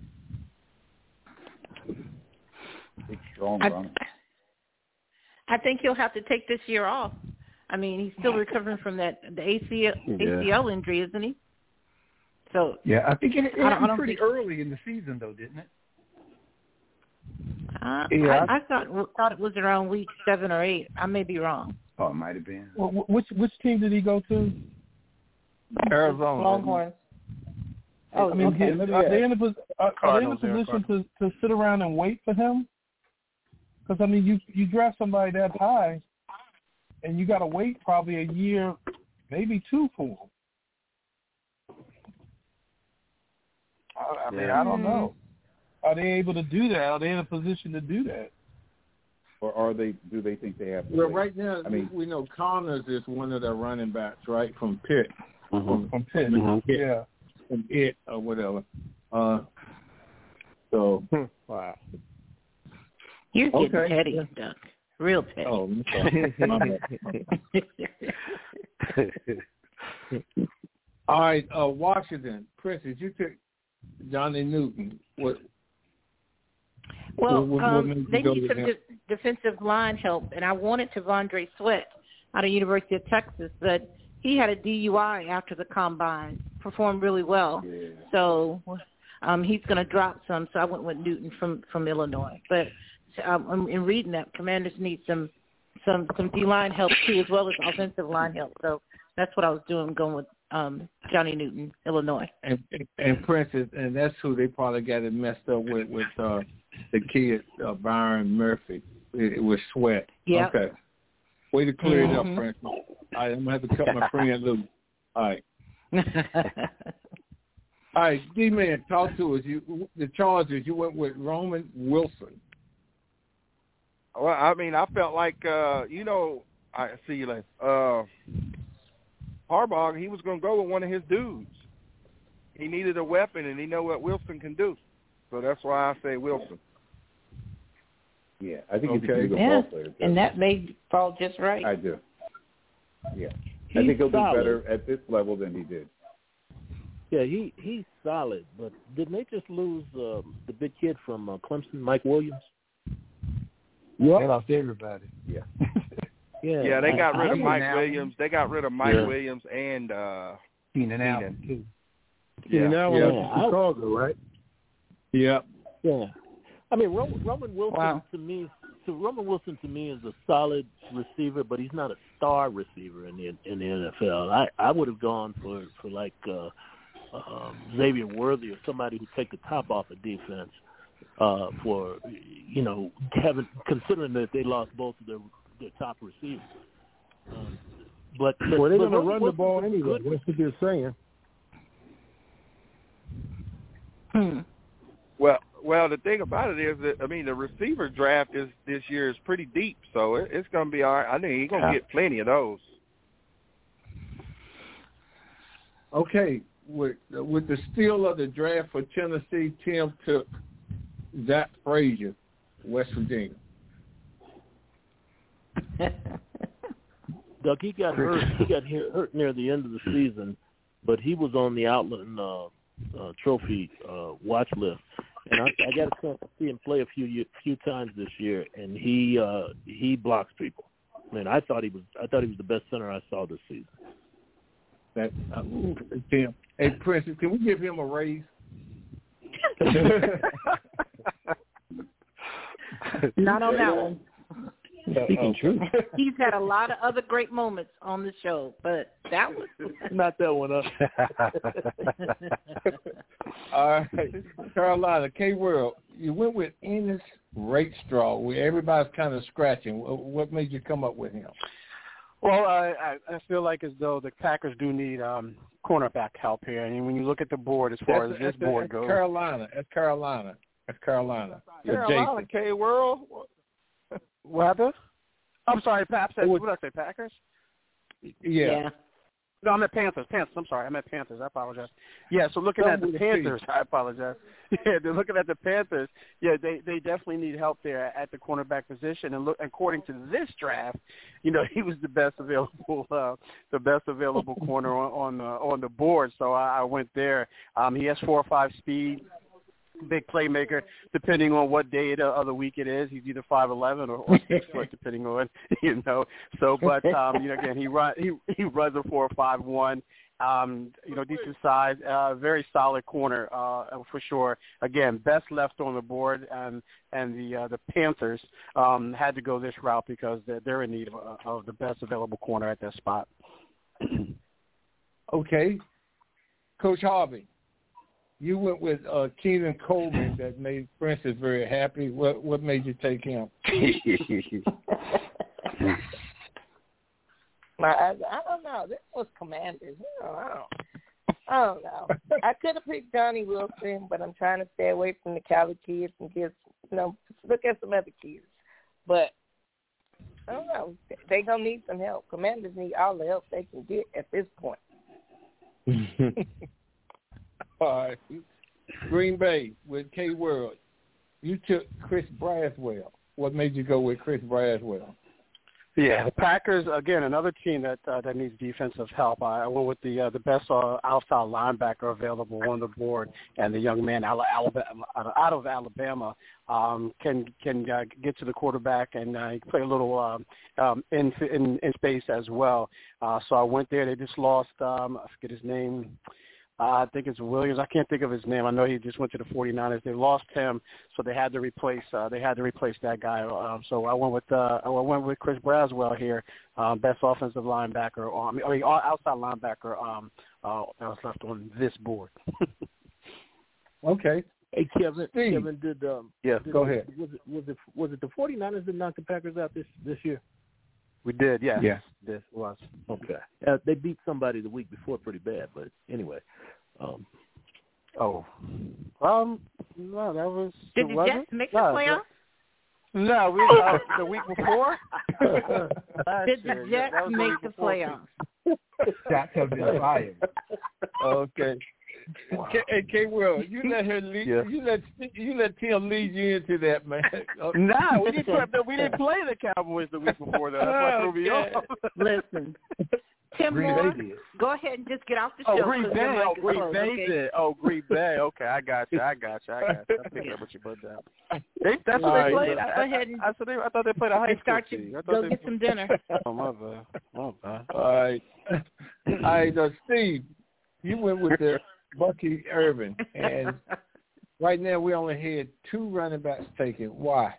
Big, strong runner. I think he'll have to take this year off. I mean, he's still recovering from the ACL injury, isn't he? So yeah, I think it happened pretty early in the season, though, didn't it? I thought it was around week 7 or 8. I may be wrong. Oh, it might have been. Well, which team did he go to? Arizona. Longhorns. Oh, I mean, okay. Are they in a position to sit around and wait for him? Because I mean, you draft somebody that high, and you got to wait probably a year, maybe 2 for him. I mean, I don't know. Are they able to do that? Are they in a position to do that? Or do they think they have to Well, wait? right now, we know Connors is one of their running backs, right, from Pitt. From Pitt, yeah. From it or whatever. So, wow. You're getting petty, Duck. Real petty. Oh, all right, Washington. Princess, you took Johnny Newton. What they need some defensive line help, and I wanted Tavondre Sweat out of University of Texas, but he had a DUI after the combine, performed really well. Yeah. So he's going to drop some, so I went with Newton from Illinois. But in reading that, Commanders need some D-line help, too, as well as offensive line help. So that's what I was doing, going with Johnny Newton, Illinois. And Princess, and that's who they probably got it messed up with the kid, Byron Murphy. It was Sweat. Yeah. Okay. Way to clear it up, Princess. All right, I'm going to have to cut my friend loose. All right. All right, D-Man, talk to us. The Chargers, you went with Roman Wilson. Well, I mean, I felt like, I see you later. Harbaugh, he was going to go with one of his dudes. He needed a weapon, and he know what Wilson can do. So that's why I say Wilson. Yeah, I think he's a good ball player. And that may fall just right. I do. Yeah. I think he'll do better at this level than he did. Yeah, he's solid, but didn't they just lose the big kid from Clemson, Mike Williams? Yeah, they lost everybody. Yeah. Yeah, they got rid of Mike Williams. They got rid of Mike Williams and Keenan Allen too. Keenan Allen went to Chicago, right? Yeah. Yeah. I mean, Roman Wilson to me is a solid receiver, but he's not a star receiver in the NFL. I would have gone for like Xavier Worthy or somebody who take the top off of defense. Considering that they lost both of their top receivers. But they're going to run the ball anyway. That's what they're saying. Well, the thing about it is that the receiver draft this year is pretty deep, so it's going to be all right. I think he's going to get plenty of those. Okay, with the steal of the draft for Tennessee, Tim took Zach Frazier, West Virginia. Doug, he got hurt. He got hurt near the end of the season, but he was on the Outland Trophy watch list, and I got a chance to see him play a few times this year, and he blocks people. Man, I thought he was the best center I saw this season. Tim. Hey, Prince, can we give him a raise? Not on that one. Speaking true. He's had a lot of other great moments on the show, but that was not that one up. All right, Carolina, K-World, you went with Ennis Rakestraw, where everybody's kind of scratching. What made you come up with him? Well, I feel like as though the Packers do need cornerback help here. And when you look at the board, as far as this board goes. That's Carolina. Carolina, K-World. What happened? I'm sorry, Pap said, what did I say, Packers? Yeah. No, I'm at Panthers. I'm sorry, I'm at Panthers. I apologize. Yeah, so looking at the Panthers, I apologize. Yeah, they're looking at the Panthers. Yeah, they definitely need help there at the cornerback position. And according to this draft, he was the best available corner on the board. So I went there. He has 4.5 speed. Big playmaker, depending on what day of the week it is. He's either 5'11" or 6 foot, depending on So, but again, he runs a 4.51. Decent size, very solid corner for sure. Again, best left on the board, and the Panthers had to go this route because they're in need of the best available corner at that spot. Okay, Coach Harvey. You went with Keenan Coleman that made Francis very happy. What made you take him? I don't know. This was Commanders. I don't know. I could have picked Johnny Wilson, but I'm trying to stay away from the Cali kids and just look at some other kids. But I don't know. They're going to need some help. Commanders need all the help they can get at this point. All right. Green Bay with K-World. You took Chris Braswell. What made you go with Chris Braswell? Yeah, the Packers, again, another team that needs defensive help. I went with the best outside linebacker available on the board, and the young man out of Alabama can get to the quarterback and play a little in space as well. So I went there. They just lost, I forget his name. I think it's Williams. I can't think of his name. I know he just went to the 49ers. They lost him, so they had to replace that guy. So I went with Chris Braswell here, best offensive linebacker, outside linebacker that was left on this board. Okay. Hey Kevin, did go ahead. Was it the 49ers that knocked the Packers out this year? We did, yes. Yeah. This was. Okay. They beat somebody the week before pretty bad, but anyway. No, that was. Did the Jets make the playoffs? No, we the week before. Did the Jets make the playoffs? Shots have been fired. Okay. Hey, K-World, you let her lead. Yeah. You let Tim lead you into that, man. Nah, we didn't play the Cowboys the week before that. That's what threw me off. Listen, Tim Moore, go ahead and just get off the show. Green Bay did. Oh, Green Bay. Okay, I got you. I picked up what you put down. That's what they played. Go ahead. I thought they played a high school team. Go get some dinner. Oh, my bad. All right, Steve, you went with the Bucky Irvin, and right now we only had 2 running backs taken. Why?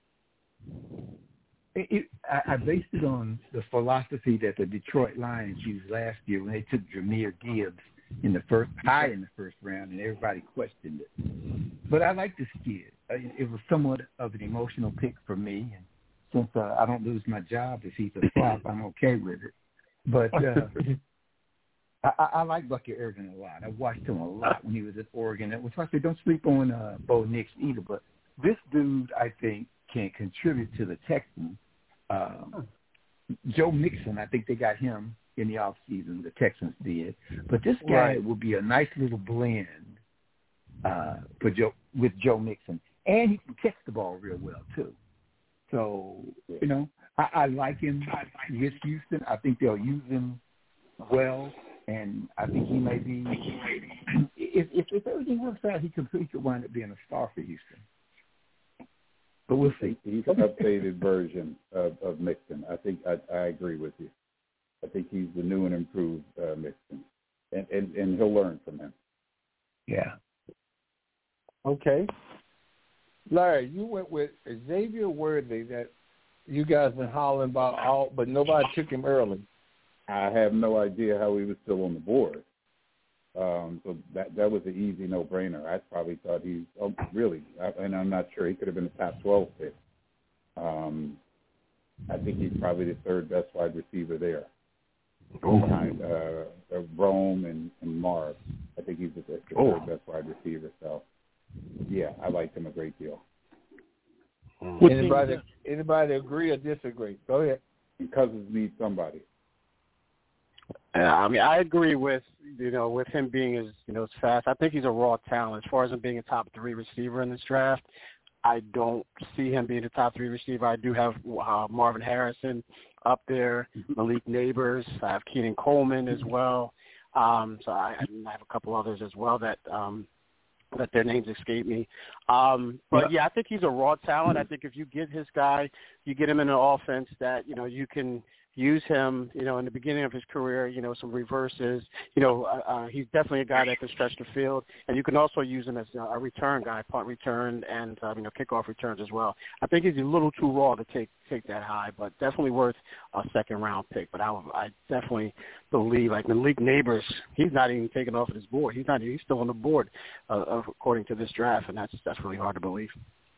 I based it on the philosophy that the Detroit Lions used last year when they took Jahmyr Gibbs in the first round, and everybody questioned it. But I like this kid. It was somewhat of an emotional pick for me, and since I don't lose my job if he's a flop, I'm okay with it. But I like Bucky Irvin a lot. I watched him a lot when he was at Oregon. Which I say, don't sleep on Bo Nix either. But this dude, I think, can contribute to the Texans. Joe Mixon, I think they got him in the offseason. The Texans did. But this guy will be a nice little blend with Joe Mixon. And he can catch the ball real well, too. So, you know, I like him with Houston. I think they'll use him well. And I think he may be, if everything works out, he could wind up being a star for Houston. But we'll see. He's an updated version of Mixon. I think I agree with you. I think he's the new and improved Mixon. And he'll learn from him. Yeah. Okay. Larry, you went with Xavier Worthy that you guys been hollering about, but nobody took him early. I have no idea how he was still on the board. So that was an easy no-brainer. I probably thought and I'm not sure. He could have been a top 12 pick. I think he's probably the third best wide receiver there. Behind Rome and Marv. I think he's the third best wide receiver. So, yeah, I liked him a great deal. Anybody agree or disagree? Go ahead. And Cousins needs somebody. I mean, I agree with him being as fast. I think he's a raw talent. As far as him being a top 3 receiver in this draft, I don't see him being a top 3 receiver. I do have Marvin Harrison up there, Malik Neighbors. I have Keenan Coleman as well. So I have a couple others as well that their names escape me. But yeah, I think he's a raw talent. I think if you get his guy, you get him in an offense that, you can use him, in the beginning of his career, some reverses. He's definitely a guy that can stretch the field. And you can also use him as a return guy, punt return and, kickoff returns as well. I think he's a little too raw to take that high, but definitely worth a second-round pick. But I definitely believe, like Malik Neighbors, he's not even taken off of his board. He's still on the board, according to this draft, and that's really hard to believe.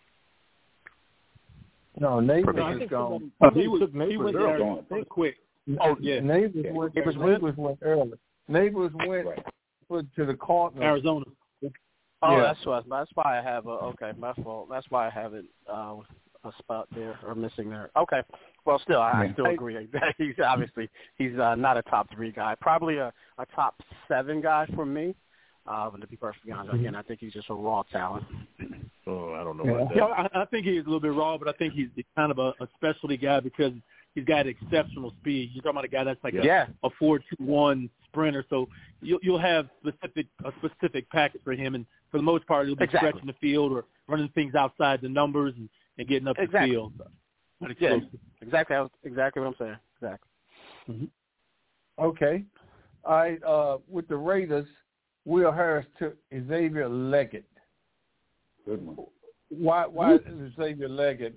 No, Neighbors is gone. He went there quick. Oh, yeah. Neighbors went early. Neighbors went to the Cardinals. Arizona. Oh, yeah. That's why I have my fault. That's why I have it a spot there or missing there. Okay. Well, still, I still agree. He's not a top 3 guy. Probably a top 7 guy for me. But to be perfectly honest, again, I think he's just a raw talent. Oh, I don't know about that. Yeah, I think he's a little bit raw, but I think he's kind of a specialty guy because he's got exceptional speed. You're talking about a guy that's like a 4.21 sprinter, so you'll have a specific package for him, and for the most part, he'll be stretching the field or running things outside the numbers and getting up the field. Yeah, exactly what I'm saying. Exactly. Mm-hmm. Okay. All right. With the Raiders, Will Harris took Xavier Leggett. Good one. Why is Xavier Leggett?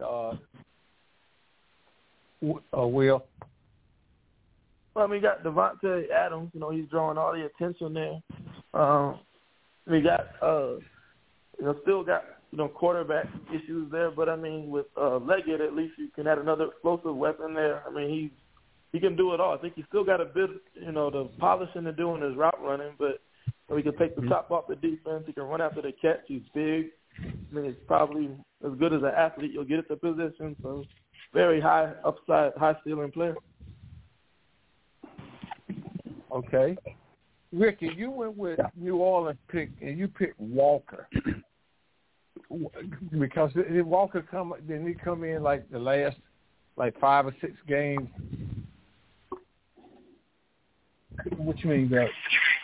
Will? Well, we got Devontae Adams. He's drawing all the attention there. We got, still got, quarterback issues there. But, with Leggett, at least you can add another explosive weapon there. He can do it all. I think he's still got a bit, the polishing to do in his route running, but he can take the top off the defense. He can run after the catch. He's big. He's probably as good as an athlete you'll get at the position. So, very high upside, high ceiling player. Okay. Ricky, you went with New Orleans pick, and you picked Walker. Because did Walker come in like the last 5 or 6 games? What you mean that?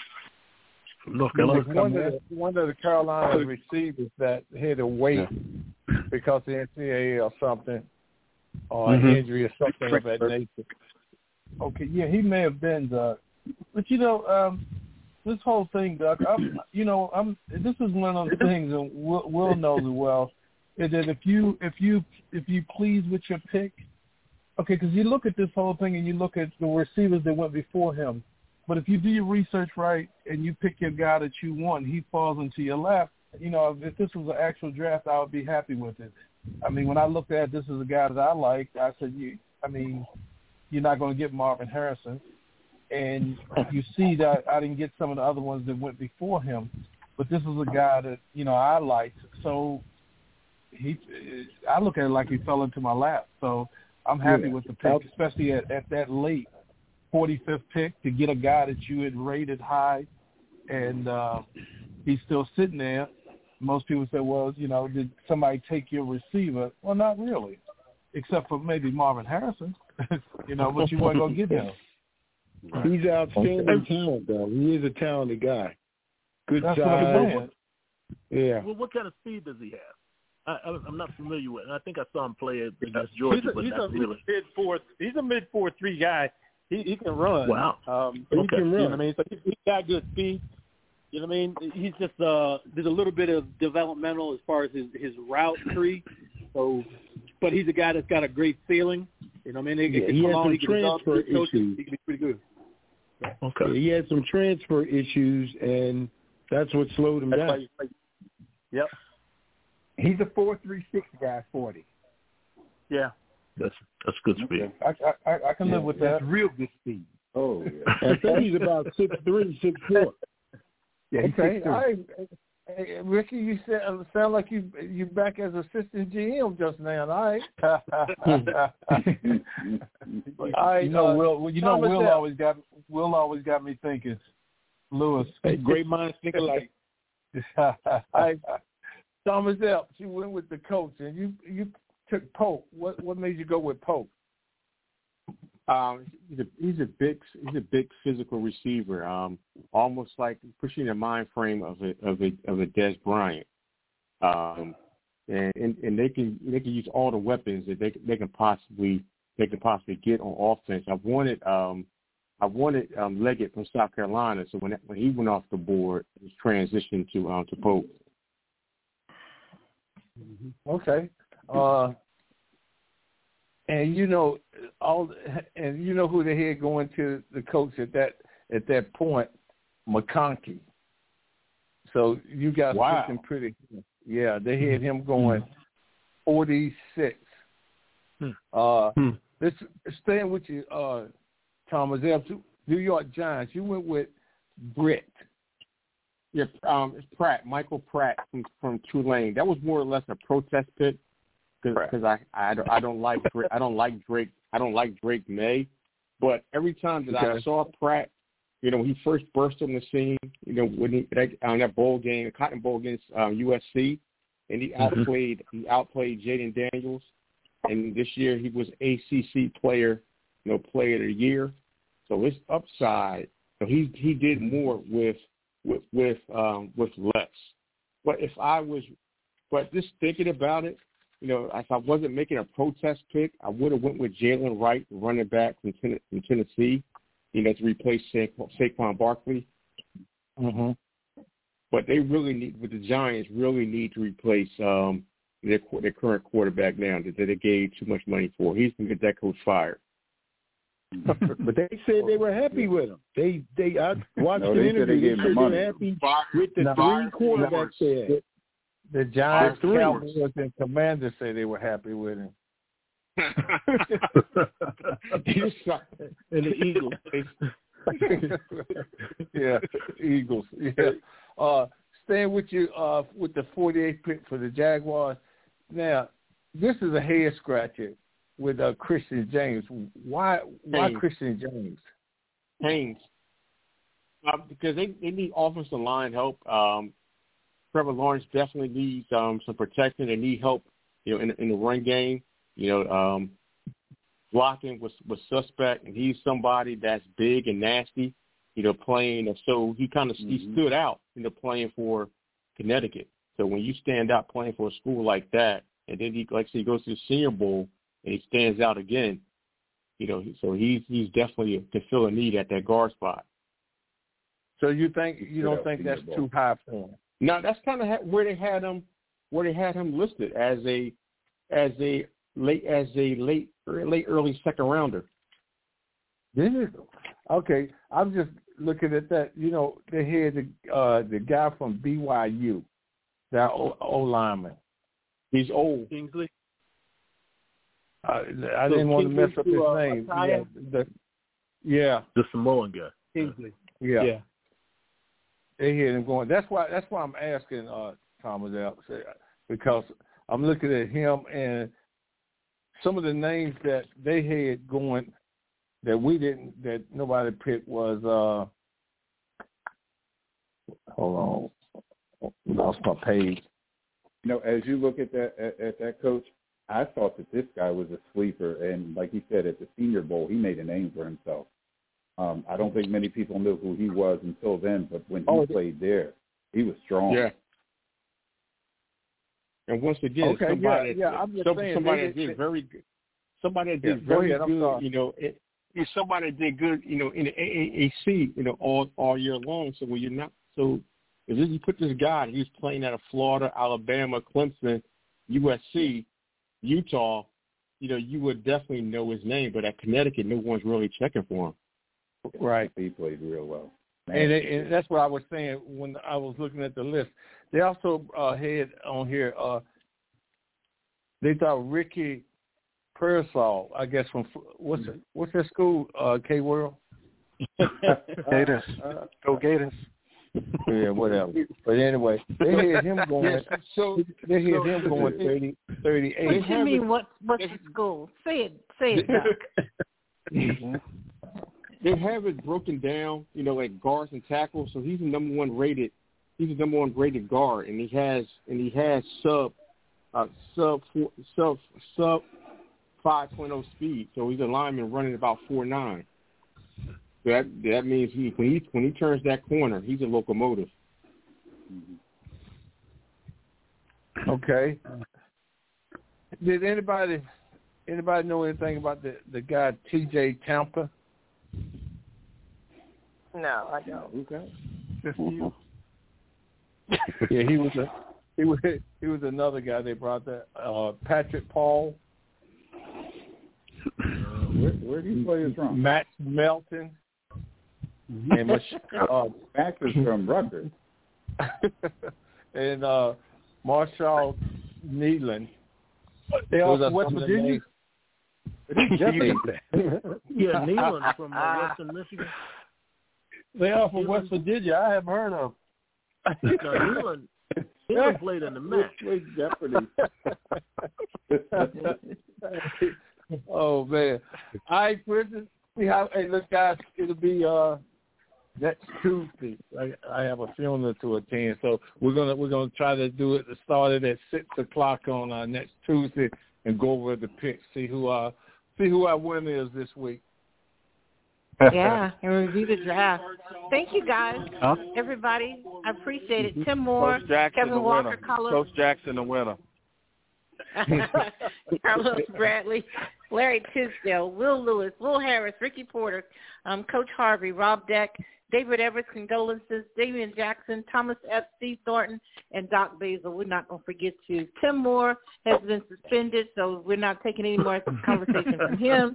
One of the Carolina receivers that had to wait because of the NCAA or something, or an injury or something of that nature. Okay, yeah, he may have been but this whole thing, Doug. This is one of the things that Will knows as well, is that if you please with your pick, okay, because you look at this whole thing and you look at the receivers that went before him. But if you do your research right and you pick your guy that you want, he falls into your lap. If this was an actual draft, I would be happy with it. When I looked at this as a guy that I liked, I said, you're not going to get Marvin Harrison. and you see that I didn't get some of the other ones that went before him, but this is a guy that I liked. So I look at it like he fell into my lap. So I'm happy with the pick, especially at that late 45th pick, to get a guy that you had rated high, and he's still sitting there. Most people say, well, did somebody take your receiver? Well, not really, except for maybe Marvin Harrison, but you weren't going to get him. He's outstanding talent, though. He is a talented guy. Good size. Yeah. Well, what kind of speed does he have? I'm not familiar with it. I think I saw him play against Georgia, but not really. He's a mid 4.3 guy. He can run. Wow. He can run. So he's got good speed. You know what I mean? He's just there's a little bit of developmental as far as his route tree. So, but he's a guy that's got a great ceiling. You know what I mean? He had some transfer issues. He can be pretty good. Okay. Yeah, he had some transfer issues, and that's what slowed him down. Yep. He's a 4.36 guy, 40. Yeah. That's good speed. I can live with that. That's real good speed. Oh, yeah. I think he's about 6'3", 6'4". Yeah, okay. All right. Hey, Ricky, you sound like you back as assistant GM just now. All right. Will always got me thinking. Lewis. Hey, great minds think alike. All right. Thomas Epps, you went with the coach, and you took Pope. What made you go with Pope? He's a big physical receiver, almost like pushing the mind frame of a Des Bryant, and they can use all the weapons that they can possibly get on offense. I wanted Leggett from South Carolina, so when he went off the board, it was transitioned to Pope. Okay. And who they had going to the coach at that point, McConkey. So you guys looking pretty. Yeah, they had him going 46. Let's staying with you, Thomas Epps. New York Giants. You went with Britt. Yeah, it's Pratt, Michael Pratt from Tulane. That was more or less a protest pick because I don't like Drake May, but every time that I saw Pratt, he first burst on the scene, when on that bowl game, the Cotton Bowl against USC, and he outplayed Jaden Daniels, and this year he was ACC player of the year. So his upside, he did more with less. But just thinking about it, if I wasn't making a protest pick, I would have went with Jalen Wright, running back from Tennessee, to replace Saquon Barkley. Mm-hmm. But they the Giants really need to replace their current quarterback now that they gave too much money for. He's going to get that coach fired. But they said they were happy with him. I watched the interview. They said they were happy with the three quarterbacks there. The Giants, Cowboys, and Commanders say they were happy with him. And the Eagles. Yeah, Eagles. Yeah. Staying with you with the 48th pick for the Jaguars. Now, this is a head scratcher with Christian James. Why Christian James? Haynes. Because they need offensive line help. Trevor Lawrence definitely needs some protection. They need help, in the run game. Blocking was suspect, and he's somebody that's big and nasty. Playing. So he kind of he stood out, playing for Connecticut. So when you stand out playing for a school like that, and then he goes to the Senior Bowl and he stands out again, so he's definitely to fill a need at that guard spot. So you don't think that's too high for him? No, that's kind of where they had him listed as a late early second rounder. Okay. I'm just looking at that. They had the guy from BYU, that O lineman. He's old. Kingsley. I didn't want to mess up his name. Yeah. The Samoan guy. Kingsley. Yeah. They had him going. That's why I'm asking Thomas out, because I'm looking at him and some of the names that they had going that nobody picked was hold on, lost my page. As you look at that coach, I thought that this guy was a sleeper, and like he said, at the Senior Bowl, he made a name for himself. I don't think many people knew who he was until then, but when he played there, he was strong. Yeah. And once again, somebody that did very good. Somebody that did very good, somebody that did good, in the AAC, all year long. So when you're not, if you put this guy, he's playing out of Florida, Alabama, Clemson, USC, Utah, you would definitely know his name. But at Connecticut, no one's really checking for him. Right. He played real well. And that's what I was saying when I was looking at the list. They also had on here, they thought Ricky Pearsall, I guess, from what's that school, K-World? Gators. Go Gators. Yeah, whatever. But anyway, they had him going. They had him going 38. What you mean? What's the school? Say it, Doc. They have it broken down, like guards and tackles. So he's the number one rated guard, and he has sub 5.0 speed. So he's a lineman running about 4.9. That means when he turns that corner, he's a locomotive. Okay. Did anybody know anything about the guy T.J. Tampa? No, I don't. Okay. Just you. Yeah, he was another guy they brought there. Patrick Paul. Where did he play from? Max Melton. And Max is from Rutgers. And Marshall Needland. They all from West Virginia? Yeah, Needland from Western Michigan. They are from West Virginia. I haven't heard of them. No, Needland played in the MAC. Jeopardy. Oh, man. All right, Bridget. Hey, look, guys, it'll be next Tuesday. I have a funeral to attend, so we're gonna try to do it. Start it at 6:00 on next Tuesday and go over the picks. See who our winner is this week. Yeah, and review the draft. Thank you, guys. Everybody. I appreciate it. Tim Moore, Kevin Walker, Coach Jackson, the winner. Carlos Bradley, Larry Tisdale, Will Lewis, Will Harris, Ricky Porter, Coach Harvey, Rob Deck, David Everett, condolences, Damian Jackson, Thomas F., Steve Thornton, and Doc Basil. We're not going to forget you. Tim Moore has been suspended, so we're not taking any more conversation from him.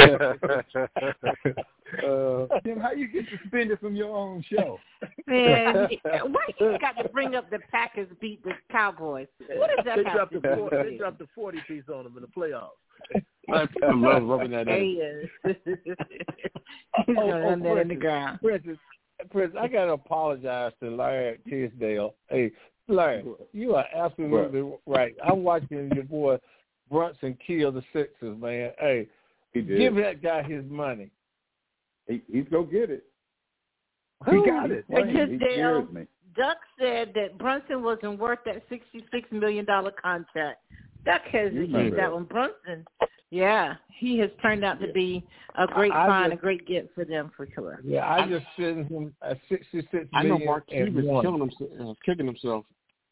Tim, how you get suspended from your own show? Man, why you got to bring up the Packers beat the Cowboys? What does that have to do? They dropped the 40-piece on them in the playoffs. I love rubbing that in. He is. He's going to run that in the ground. Prince, I got to apologize to Larry Tisdale. Hey, Larry, you are absolutely right. I'm watching your boy Brunson kill the Sixers, man. Hey, give that guy his money. He's go get it. He got it. Tisdale, Duck said that Brunson wasn't worth that $66 million contract. Duck has used that one. Brunson, yeah, he has turned out to be a great find, a great get for them for sure. Yeah, I just sent him at $66 million. I know Mark Cuban was kicking himself.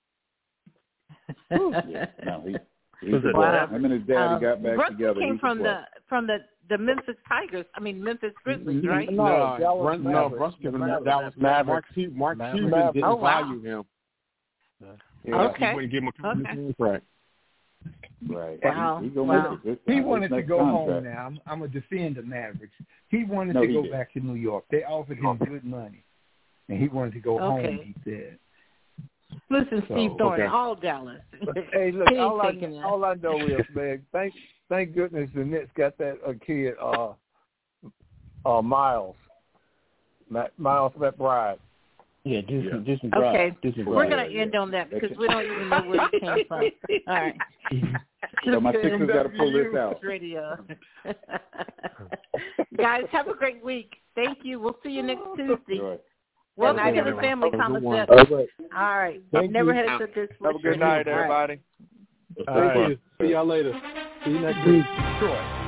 No, him and his daddy got back Brunson together. Came from the Memphis Tigers. I mean Memphis Grizzlies, right? Brunson came from the Dallas Mavericks. Mark Cuban didn't value him. Yeah, okay. He wouldn't give him a contract. Right. Wow. He wanted to go home now. I'm going to defend the Mavericks. He wanted to go back to New York. They offered him good money, and he wanted to go home, he said. Listen, Steve Thornton, all Dallas. Hey, look, all I know is, man, thank goodness the Nets got that kid, Miles. Miles McBride. Yeah, Deuce McBride. Okay, we're going to end on that because we don't even know where it came from. All right. So my Sixers got to pull this out. Radio. Guys, have a great week. Thank you. We'll see you next Tuesday. Sure. Welcome to the family, Thomas. All right. Never had such a good Have a good night, everybody. Thank you. See y'all later. See you next week. Sure.